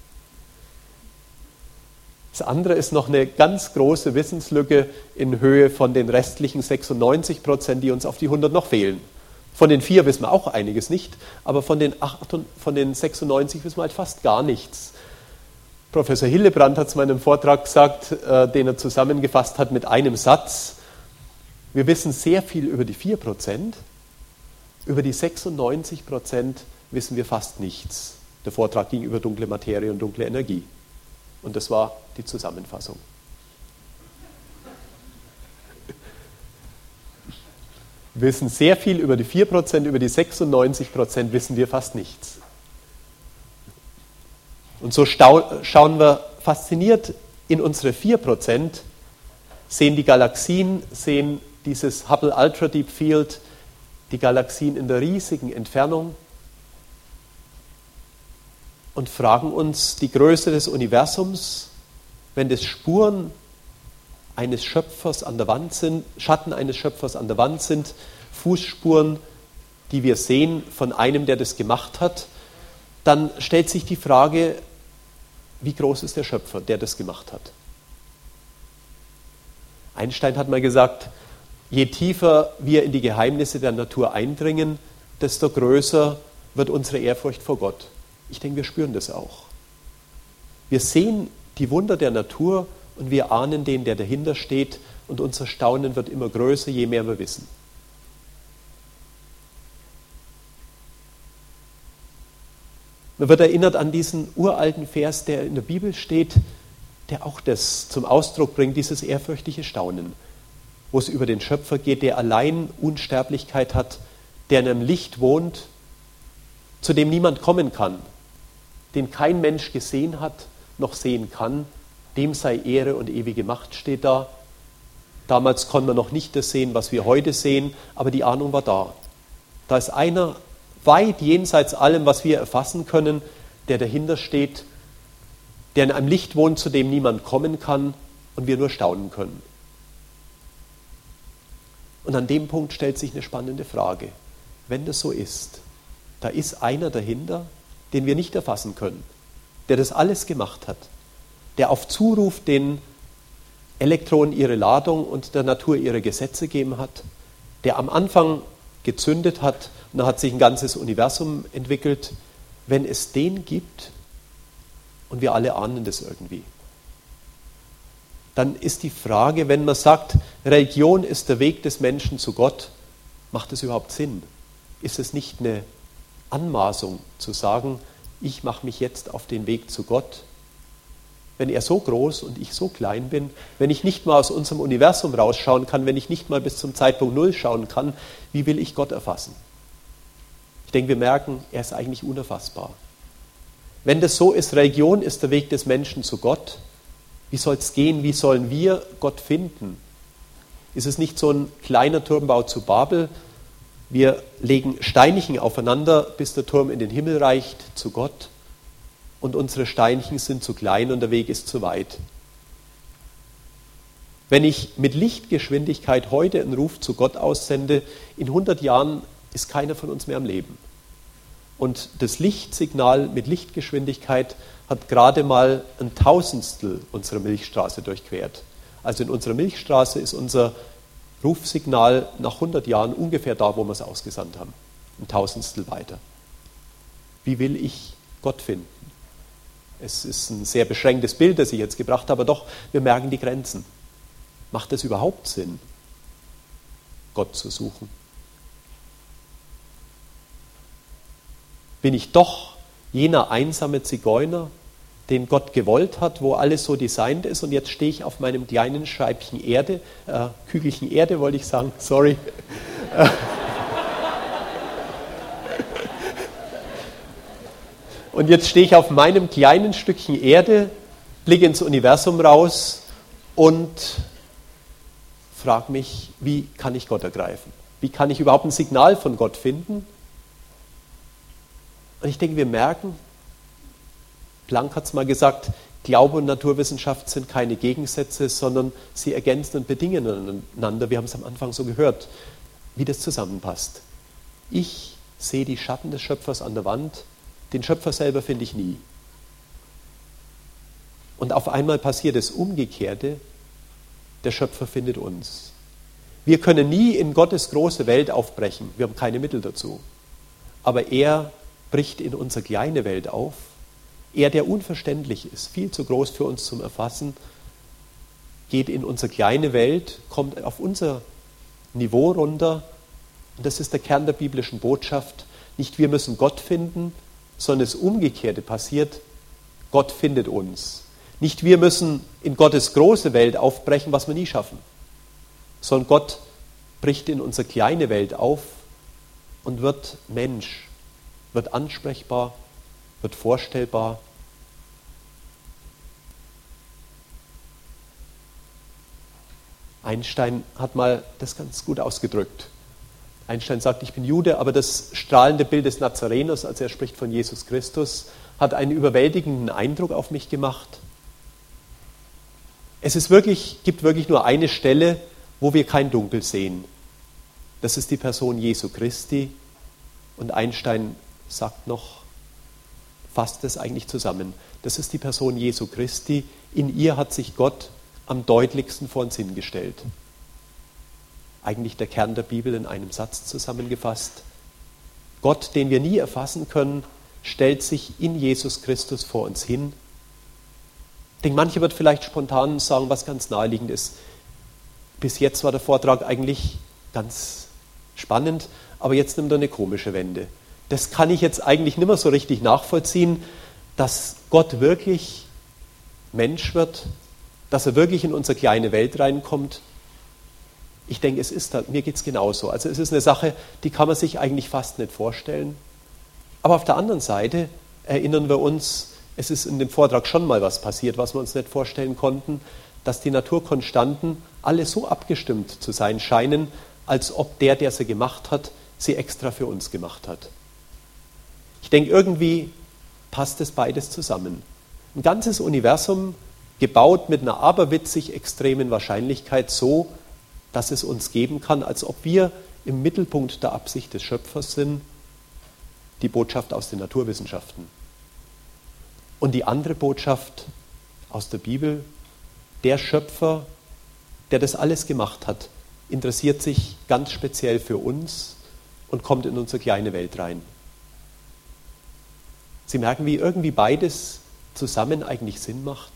Das andere ist noch eine ganz große Wissenslücke in Höhe von den restlichen sechsundneunzig Prozent, die uns auf die hundert noch fehlen. Von den vier wissen wir auch einiges nicht, aber von den, acht, von den sechsundneunzig wissen wir halt fast gar nichts. Professor Hillebrand hat es in meinem Vortrag gesagt, äh, den er zusammengefasst hat mit einem Satz. Wir wissen sehr viel über die vier Prozent, über die sechsundneunzig Prozent wissen wir fast nichts. Der Vortrag ging über dunkle Materie und dunkle Energie. Und das war die Zusammenfassung. Wir wissen sehr viel über die vier Prozent, über die sechsundneunzig Prozent wissen wir fast nichts. Und so schauen wir fasziniert in unsere vier Prozent, sehen die Galaxien, sehen dieses Hubble Ultra Deep Field, die Galaxien in der riesigen Entfernung und fragen uns die Größe des Universums, wenn das Spuren eines Schöpfers an der Wand sind, Schatten eines Schöpfers an der Wand sind, Fußspuren, die wir sehen von einem, der das gemacht hat, dann stellt sich die Frage, wie groß ist der Schöpfer, der das gemacht hat? Einstein hat mal gesagt, je tiefer wir in die Geheimnisse der Natur eindringen, desto größer wird unsere Ehrfurcht vor Gott. Ich denke, wir spüren das auch. Wir sehen die Wunder der Natur und wir ahnen den, der dahinter steht, und unser Staunen wird immer größer, je mehr wir wissen. Man wird erinnert an diesen uralten Vers, der in der Bibel steht, der auch das zum Ausdruck bringt, dieses ehrfürchtige Staunen, wo es über den Schöpfer geht, der allein Unsterblichkeit hat, der in einem Licht wohnt, zu dem niemand kommen kann, den kein Mensch gesehen hat, noch sehen kann, dem sei Ehre und ewige Macht, steht da. Damals konnte man noch nicht das sehen, was wir heute sehen, aber die Ahnung war da. Da ist einer weit jenseits allem, was wir erfassen können, der dahinter steht, der in einem Licht wohnt, zu dem niemand kommen kann und wir nur staunen können. Und an dem Punkt stellt sich eine spannende Frage. Wenn das so ist, da ist einer dahinter, den wir nicht erfassen können, der das alles gemacht hat, der auf Zuruf den Elektronen ihre Ladung und der Natur ihre Gesetze gegeben hat, der am Anfang gezündet hat und da hat sich ein ganzes Universum entwickelt. Wenn es den gibt, und wir alle ahnen das irgendwie, dann ist die Frage, wenn man sagt, Religion ist der Weg des Menschen zu Gott, macht es überhaupt Sinn? Ist es nicht eine Anmaßung zu sagen, ich mache mich jetzt auf den Weg zu Gott? Wenn er so groß und ich so klein bin, wenn ich nicht mal aus unserem Universum rausschauen kann, wenn ich nicht mal bis zum Zeitpunkt Null schauen kann, wie will ich Gott erfassen? Ich denke, wir merken, er ist eigentlich unerfassbar. Wenn das so ist, Religion ist der Weg des Menschen zu Gott, wie Wie soll es gehen? Wie sollen wir Gott finden? Ist es nicht so ein kleiner Turmbau zu Babel? Wir legen Steinchen aufeinander, bis der Turm in den Himmel reicht, zu Gott. Und unsere Steinchen sind zu klein und der Weg ist zu weit. Wenn ich mit Lichtgeschwindigkeit heute einen Ruf zu Gott aussende, in hundert Jahren ist keiner von uns mehr am Leben. Und das Lichtsignal mit Lichtgeschwindigkeit hat gerade mal ein Tausendstel unserer Milchstraße durchquert. Also in unserer Milchstraße ist unser Rufsignal nach hundert Jahren ungefähr da, wo wir es ausgesandt haben. Ein Tausendstel weiter. Wie will ich Gott finden? Es ist ein sehr beschränktes Bild, das ich jetzt gebracht habe, aber doch, wir merken die Grenzen. Macht es überhaupt Sinn, Gott zu suchen? Bin ich doch jener einsame Zigeuner, den Gott gewollt hat, wo alles so designt ist und jetzt stehe ich auf meinem kleinen Scheibchen Erde, äh, Kügelchen Erde wollte ich sagen, sorry. Und jetzt stehe ich auf meinem kleinen Stückchen Erde, blicke ins Universum raus und frage mich, wie kann ich Gott ergreifen? Wie kann ich überhaupt ein Signal von Gott finden? Und ich denke, wir merken, Planck hat es mal gesagt, Glaube und Naturwissenschaft sind keine Gegensätze, sondern sie ergänzen und bedingen einander. Wir haben es am Anfang so gehört, wie das zusammenpasst. Ich sehe die Schatten des Schöpfers an der Wand, den Schöpfer selber finde ich nie. Und auf einmal passiert das Umgekehrte, der Schöpfer findet uns. Wir können nie in Gottes große Welt aufbrechen, wir haben keine Mittel dazu. Aber er bricht in unsere kleine Welt auf. Er, der unverständlich ist, viel zu groß für uns zum Erfassen, geht in unsere kleine Welt, kommt auf unser Niveau runter. Und das ist der Kern der biblischen Botschaft. Nicht wir müssen Gott finden, sondern das Umgekehrte passiert, Gott findet uns. Nicht wir müssen in Gottes große Welt aufbrechen, was wir nie schaffen, sondern Gott bricht in unsere kleine Welt auf und wird Mensch, wird ansprechbar, wird vorstellbar. Einstein hat mal das ganz gut ausgedrückt. Einstein sagt, ich bin Jude, aber das strahlende Bild des Nazareners, als er spricht von Jesus Christus, hat einen überwältigenden Eindruck auf mich gemacht. Es ist wirklich, gibt wirklich nur eine Stelle, wo wir kein Dunkel sehen. Das ist die Person Jesu Christi. Und Einstein sagt noch, fasst es eigentlich zusammen. Das ist die Person Jesu Christi. In ihr hat sich Gott am deutlichsten vor uns hingestellt. Eigentlich der Kern der Bibel in einem Satz zusammengefasst. Gott, den wir nie erfassen können, stellt sich in Jesus Christus vor uns hin. Ich denke, manche wird vielleicht spontan sagen, was ganz naheliegend ist. Bis jetzt war der Vortrag eigentlich ganz spannend, aber jetzt nimmt er eine komische Wende. Das kann ich jetzt eigentlich nicht mehr so richtig nachvollziehen, dass Gott wirklich Mensch wird, dass er wirklich in unsere kleine Welt reinkommt. Ich denke, es ist da, mir geht es genauso. Also es ist eine Sache, die kann man sich eigentlich fast nicht vorstellen. Aber auf der anderen Seite erinnern wir uns, es ist in dem Vortrag schon mal was passiert, was wir uns nicht vorstellen konnten, dass die Naturkonstanten alle so abgestimmt zu sein scheinen, als ob der, der sie gemacht hat, sie extra für uns gemacht hat. Ich denke, irgendwie passt es beides zusammen. Ein ganzes Universum gebaut mit einer aberwitzig extremen Wahrscheinlichkeit so, dass es uns geben kann, als ob wir im Mittelpunkt der Absicht des Schöpfers sind, die Botschaft aus den Naturwissenschaften. Und die andere Botschaft aus der Bibel, der Schöpfer, der das alles gemacht hat, interessiert sich ganz speziell für uns und kommt in unsere kleine Welt rein. Sie merken, wie irgendwie beides zusammen eigentlich Sinn macht.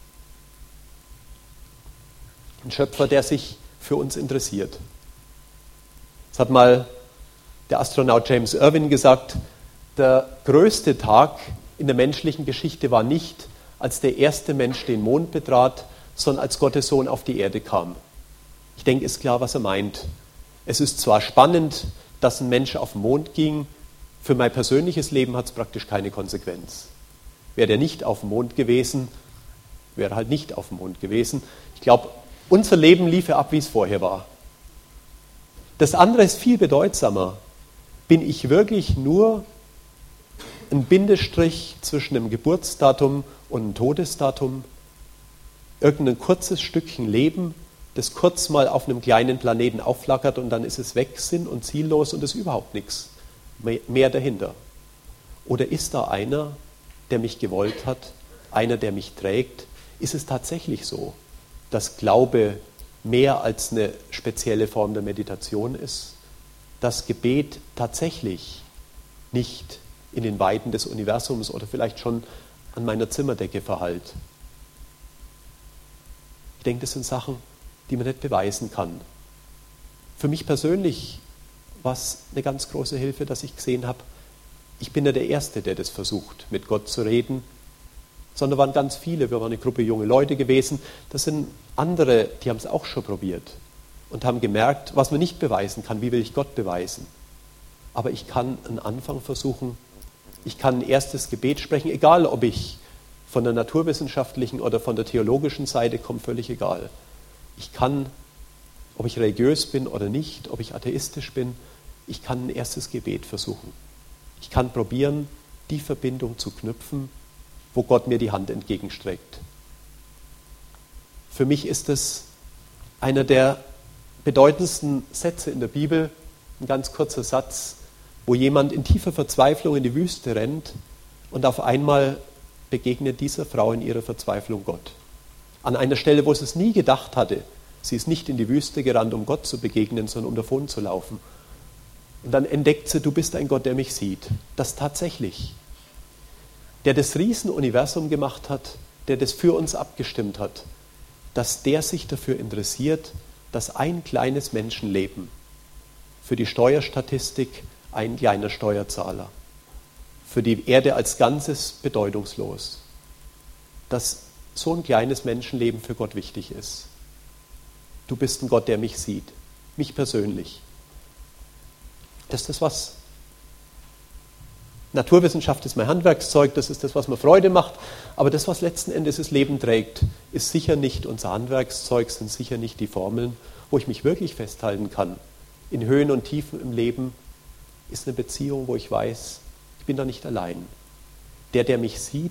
Ein Schöpfer, der sich für uns interessiert. Das hat mal der Astronaut James Irwin gesagt, der größte Tag in der menschlichen Geschichte war nicht, als der erste Mensch den Mond betrat, sondern als Gottes Sohn auf die Erde kam. Ich denke, ist klar, was er meint. Es ist zwar spannend, dass ein Mensch auf den Mond ging, für mein persönliches Leben hat es praktisch keine Konsequenz. Wäre der nicht auf dem Mond gewesen, wäre halt nicht auf dem Mond gewesen. Ich glaube, unser Leben liefe ab, wie es vorher war. Das andere ist viel bedeutsamer. Bin ich wirklich nur ein Bindestrich zwischen einem Geburtsdatum und einem Todesdatum? Irgendein kurzes Stückchen Leben, das kurz mal auf einem kleinen Planeten aufflackert und dann ist es weg, sinn- und ziellos und es ist überhaupt nichts mehr dahinter. Oder ist da einer, der mich gewollt hat, einer, der mich trägt? Ist es tatsächlich so, dass Glaube mehr als eine spezielle Form der Meditation ist? Dass Gebet tatsächlich nicht in den Weiten des Universums oder vielleicht schon an meiner Zimmerdecke verhallt? Ich denke, das sind Sachen, die man nicht beweisen kann. Für mich persönlich war es eine ganz große Hilfe, dass ich gesehen habe, ich bin ja der Erste, der das versucht, mit Gott zu reden, sondern waren ganz viele, wir waren eine Gruppe junge Leute gewesen, das sind andere, die haben es auch schon probiert und haben gemerkt, was man nicht beweisen kann, wie will ich Gott beweisen. Aber ich kann einen Anfang versuchen, ich kann ein erstes Gebet sprechen, egal ob ich von der naturwissenschaftlichen oder von der theologischen Seite komme, völlig egal. Ich kann, ob ich religiös bin oder nicht, ob ich atheistisch bin, ich kann ein erstes Gebet versuchen. Ich kann probieren, die Verbindung zu knüpfen, wo Gott mir die Hand entgegenstreckt. Für mich ist es einer der bedeutendsten Sätze in der Bibel, ein ganz kurzer Satz, wo jemand in tiefer Verzweiflung in die Wüste rennt und auf einmal begegnet dieser Frau in ihrer Verzweiflung Gott. An einer Stelle, wo sie es nie gedacht hatte. Sie ist nicht in die Wüste gerannt, um Gott zu begegnen, sondern um davon zu laufen. Und dann entdeckt sie, du bist ein Gott, der mich sieht. Das tatsächlich. Der das Riesenuniversum gemacht hat, der das für uns abgestimmt hat, dass der sich dafür interessiert, dass ein kleines Menschenleben für die Steuerstatistik ein kleiner Steuerzahler, für die Erde als Ganzes bedeutungslos, dass so ein kleines Menschenleben für Gott wichtig ist. Du bist ein Gott, der mich sieht, mich persönlich. Das ist das, was Naturwissenschaft ist mein Handwerkszeug, das ist das, was mir Freude macht, aber das, was letzten Endes das Leben trägt, ist sicher nicht unser Handwerkszeug, sind sicher nicht die Formeln, wo ich mich wirklich festhalten kann. In Höhen und Tiefen im Leben ist eine Beziehung, wo ich weiß, ich bin da nicht allein. Der, der mich sieht,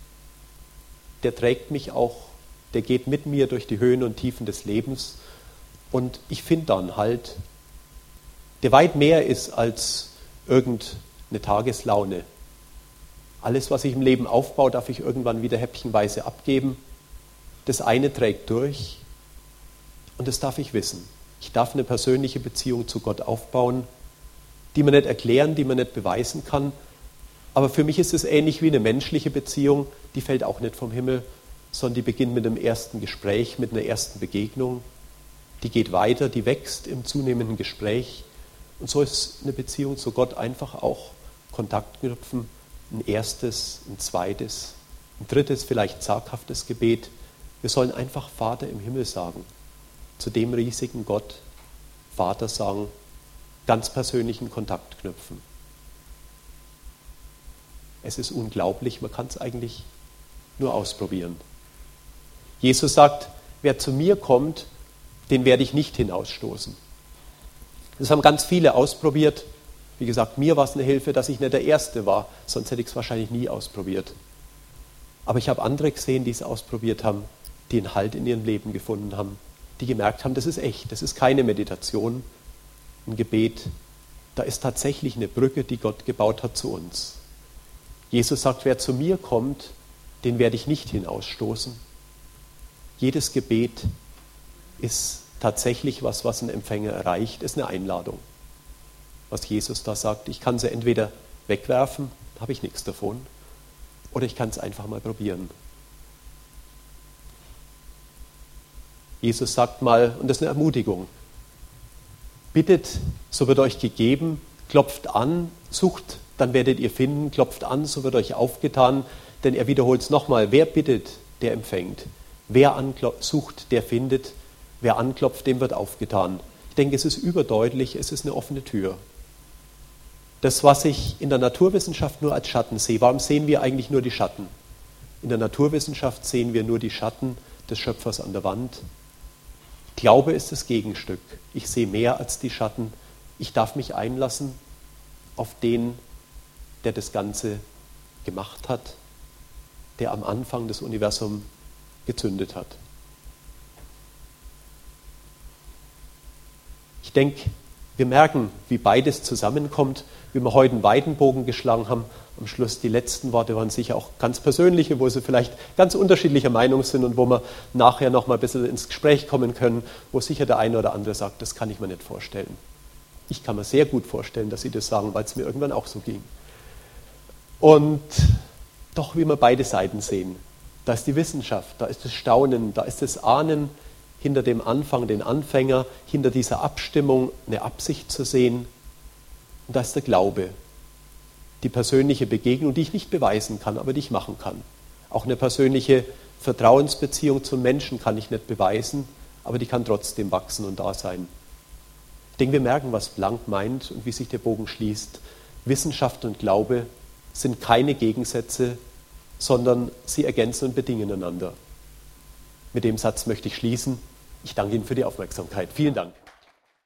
der trägt mich auch, der geht mit mir durch die Höhen und Tiefen des Lebens und ich finde dann halt, der weit mehr ist als irgendeine Tageslaune. Alles, was ich im Leben aufbaue, darf ich irgendwann wieder häppchenweise abgeben. Das eine trägt durch und das darf ich wissen. Ich darf eine persönliche Beziehung zu Gott aufbauen, die man nicht erklären, die man nicht beweisen kann. Aber für mich ist es ähnlich wie eine menschliche Beziehung, die fällt auch nicht vom Himmel, sondern die beginnt mit einem ersten Gespräch, mit einer ersten Begegnung. Die geht weiter, die wächst im zunehmenden Gespräch. Und so ist eine Beziehung zu Gott einfach auch Kontakt knüpfen, ein erstes, ein zweites, ein drittes, vielleicht zaghaftes Gebet. Wir sollen einfach Vater im Himmel sagen, zu dem riesigen Gott Vater sagen, ganz persönlichen Kontakt knüpfen. Es ist unglaublich, man kann es eigentlich nur ausprobieren. Jesus sagt, wer zu mir kommt, den werde ich nicht hinausstoßen. Das haben ganz viele ausprobiert. Wie gesagt, mir war es eine Hilfe, dass ich nicht der Erste war, sonst hätte ich es wahrscheinlich nie ausprobiert. Aber ich habe andere gesehen, die es ausprobiert haben, die einen Halt in ihrem Leben gefunden haben, die gemerkt haben, das ist echt, das ist keine Meditation, ein Gebet. Da ist tatsächlich eine Brücke, die Gott gebaut hat zu uns. Jesus sagt, wer zu mir kommt, den werde ich nicht hinausstoßen. Jedes Gebet ist tatsächlich was, was ein Empfänger erreicht, ist eine Einladung. Was Jesus da sagt, ich kann sie entweder wegwerfen, habe ich nichts davon, oder ich kann es einfach mal probieren. Jesus sagt mal, und das ist eine Ermutigung, bittet, so wird euch gegeben, klopft an, sucht, dann werdet ihr finden, klopft an, so wird euch aufgetan, denn er wiederholt es nochmal, wer bittet, der empfängt, wer sucht, der findet, wer anklopft, dem wird aufgetan. Ich denke, es ist überdeutlich, es ist eine offene Tür. Das, was ich in der Naturwissenschaft nur als Schatten sehe, warum sehen wir eigentlich nur die Schatten? In der Naturwissenschaft sehen wir nur die Schatten des Schöpfers an der Wand. Glaube ist das Gegenstück. Ich sehe mehr als die Schatten. Ich darf mich einlassen auf den, der das Ganze gemacht hat, der am Anfang das Universum gezündet hat. Ich denke, wir merken, wie beides zusammenkommt, wie wir heute einen weiten Bogen geschlagen haben. Am Schluss die letzten Worte waren sicher auch ganz persönliche, wo sie vielleicht ganz unterschiedlicher Meinung sind und wo wir nachher noch mal ein bisschen ins Gespräch kommen können, wo sicher der eine oder andere sagt, das kann ich mir nicht vorstellen. Ich kann mir sehr gut vorstellen, dass sie das sagen, weil es mir irgendwann auch so ging. Und doch, wie wir beide Seiten sehen, da ist die Wissenschaft, da ist das Staunen, da ist das Ahnen, hinter dem Anfang, den Anfänger, hinter dieser Abstimmung eine Absicht zu sehen. Und da ist der Glaube, die persönliche Begegnung, die ich nicht beweisen kann, aber die ich machen kann. Auch eine persönliche Vertrauensbeziehung zum Menschen kann ich nicht beweisen, aber die kann trotzdem wachsen und da sein. Ich denke, wir merken, was Blank meint und wie sich der Bogen schließt. Wissenschaft und Glaube sind keine Gegensätze, sondern sie ergänzen und bedingen einander. Mit dem Satz möchte ich schließen. Ich danke Ihnen für die Aufmerksamkeit. Vielen Dank.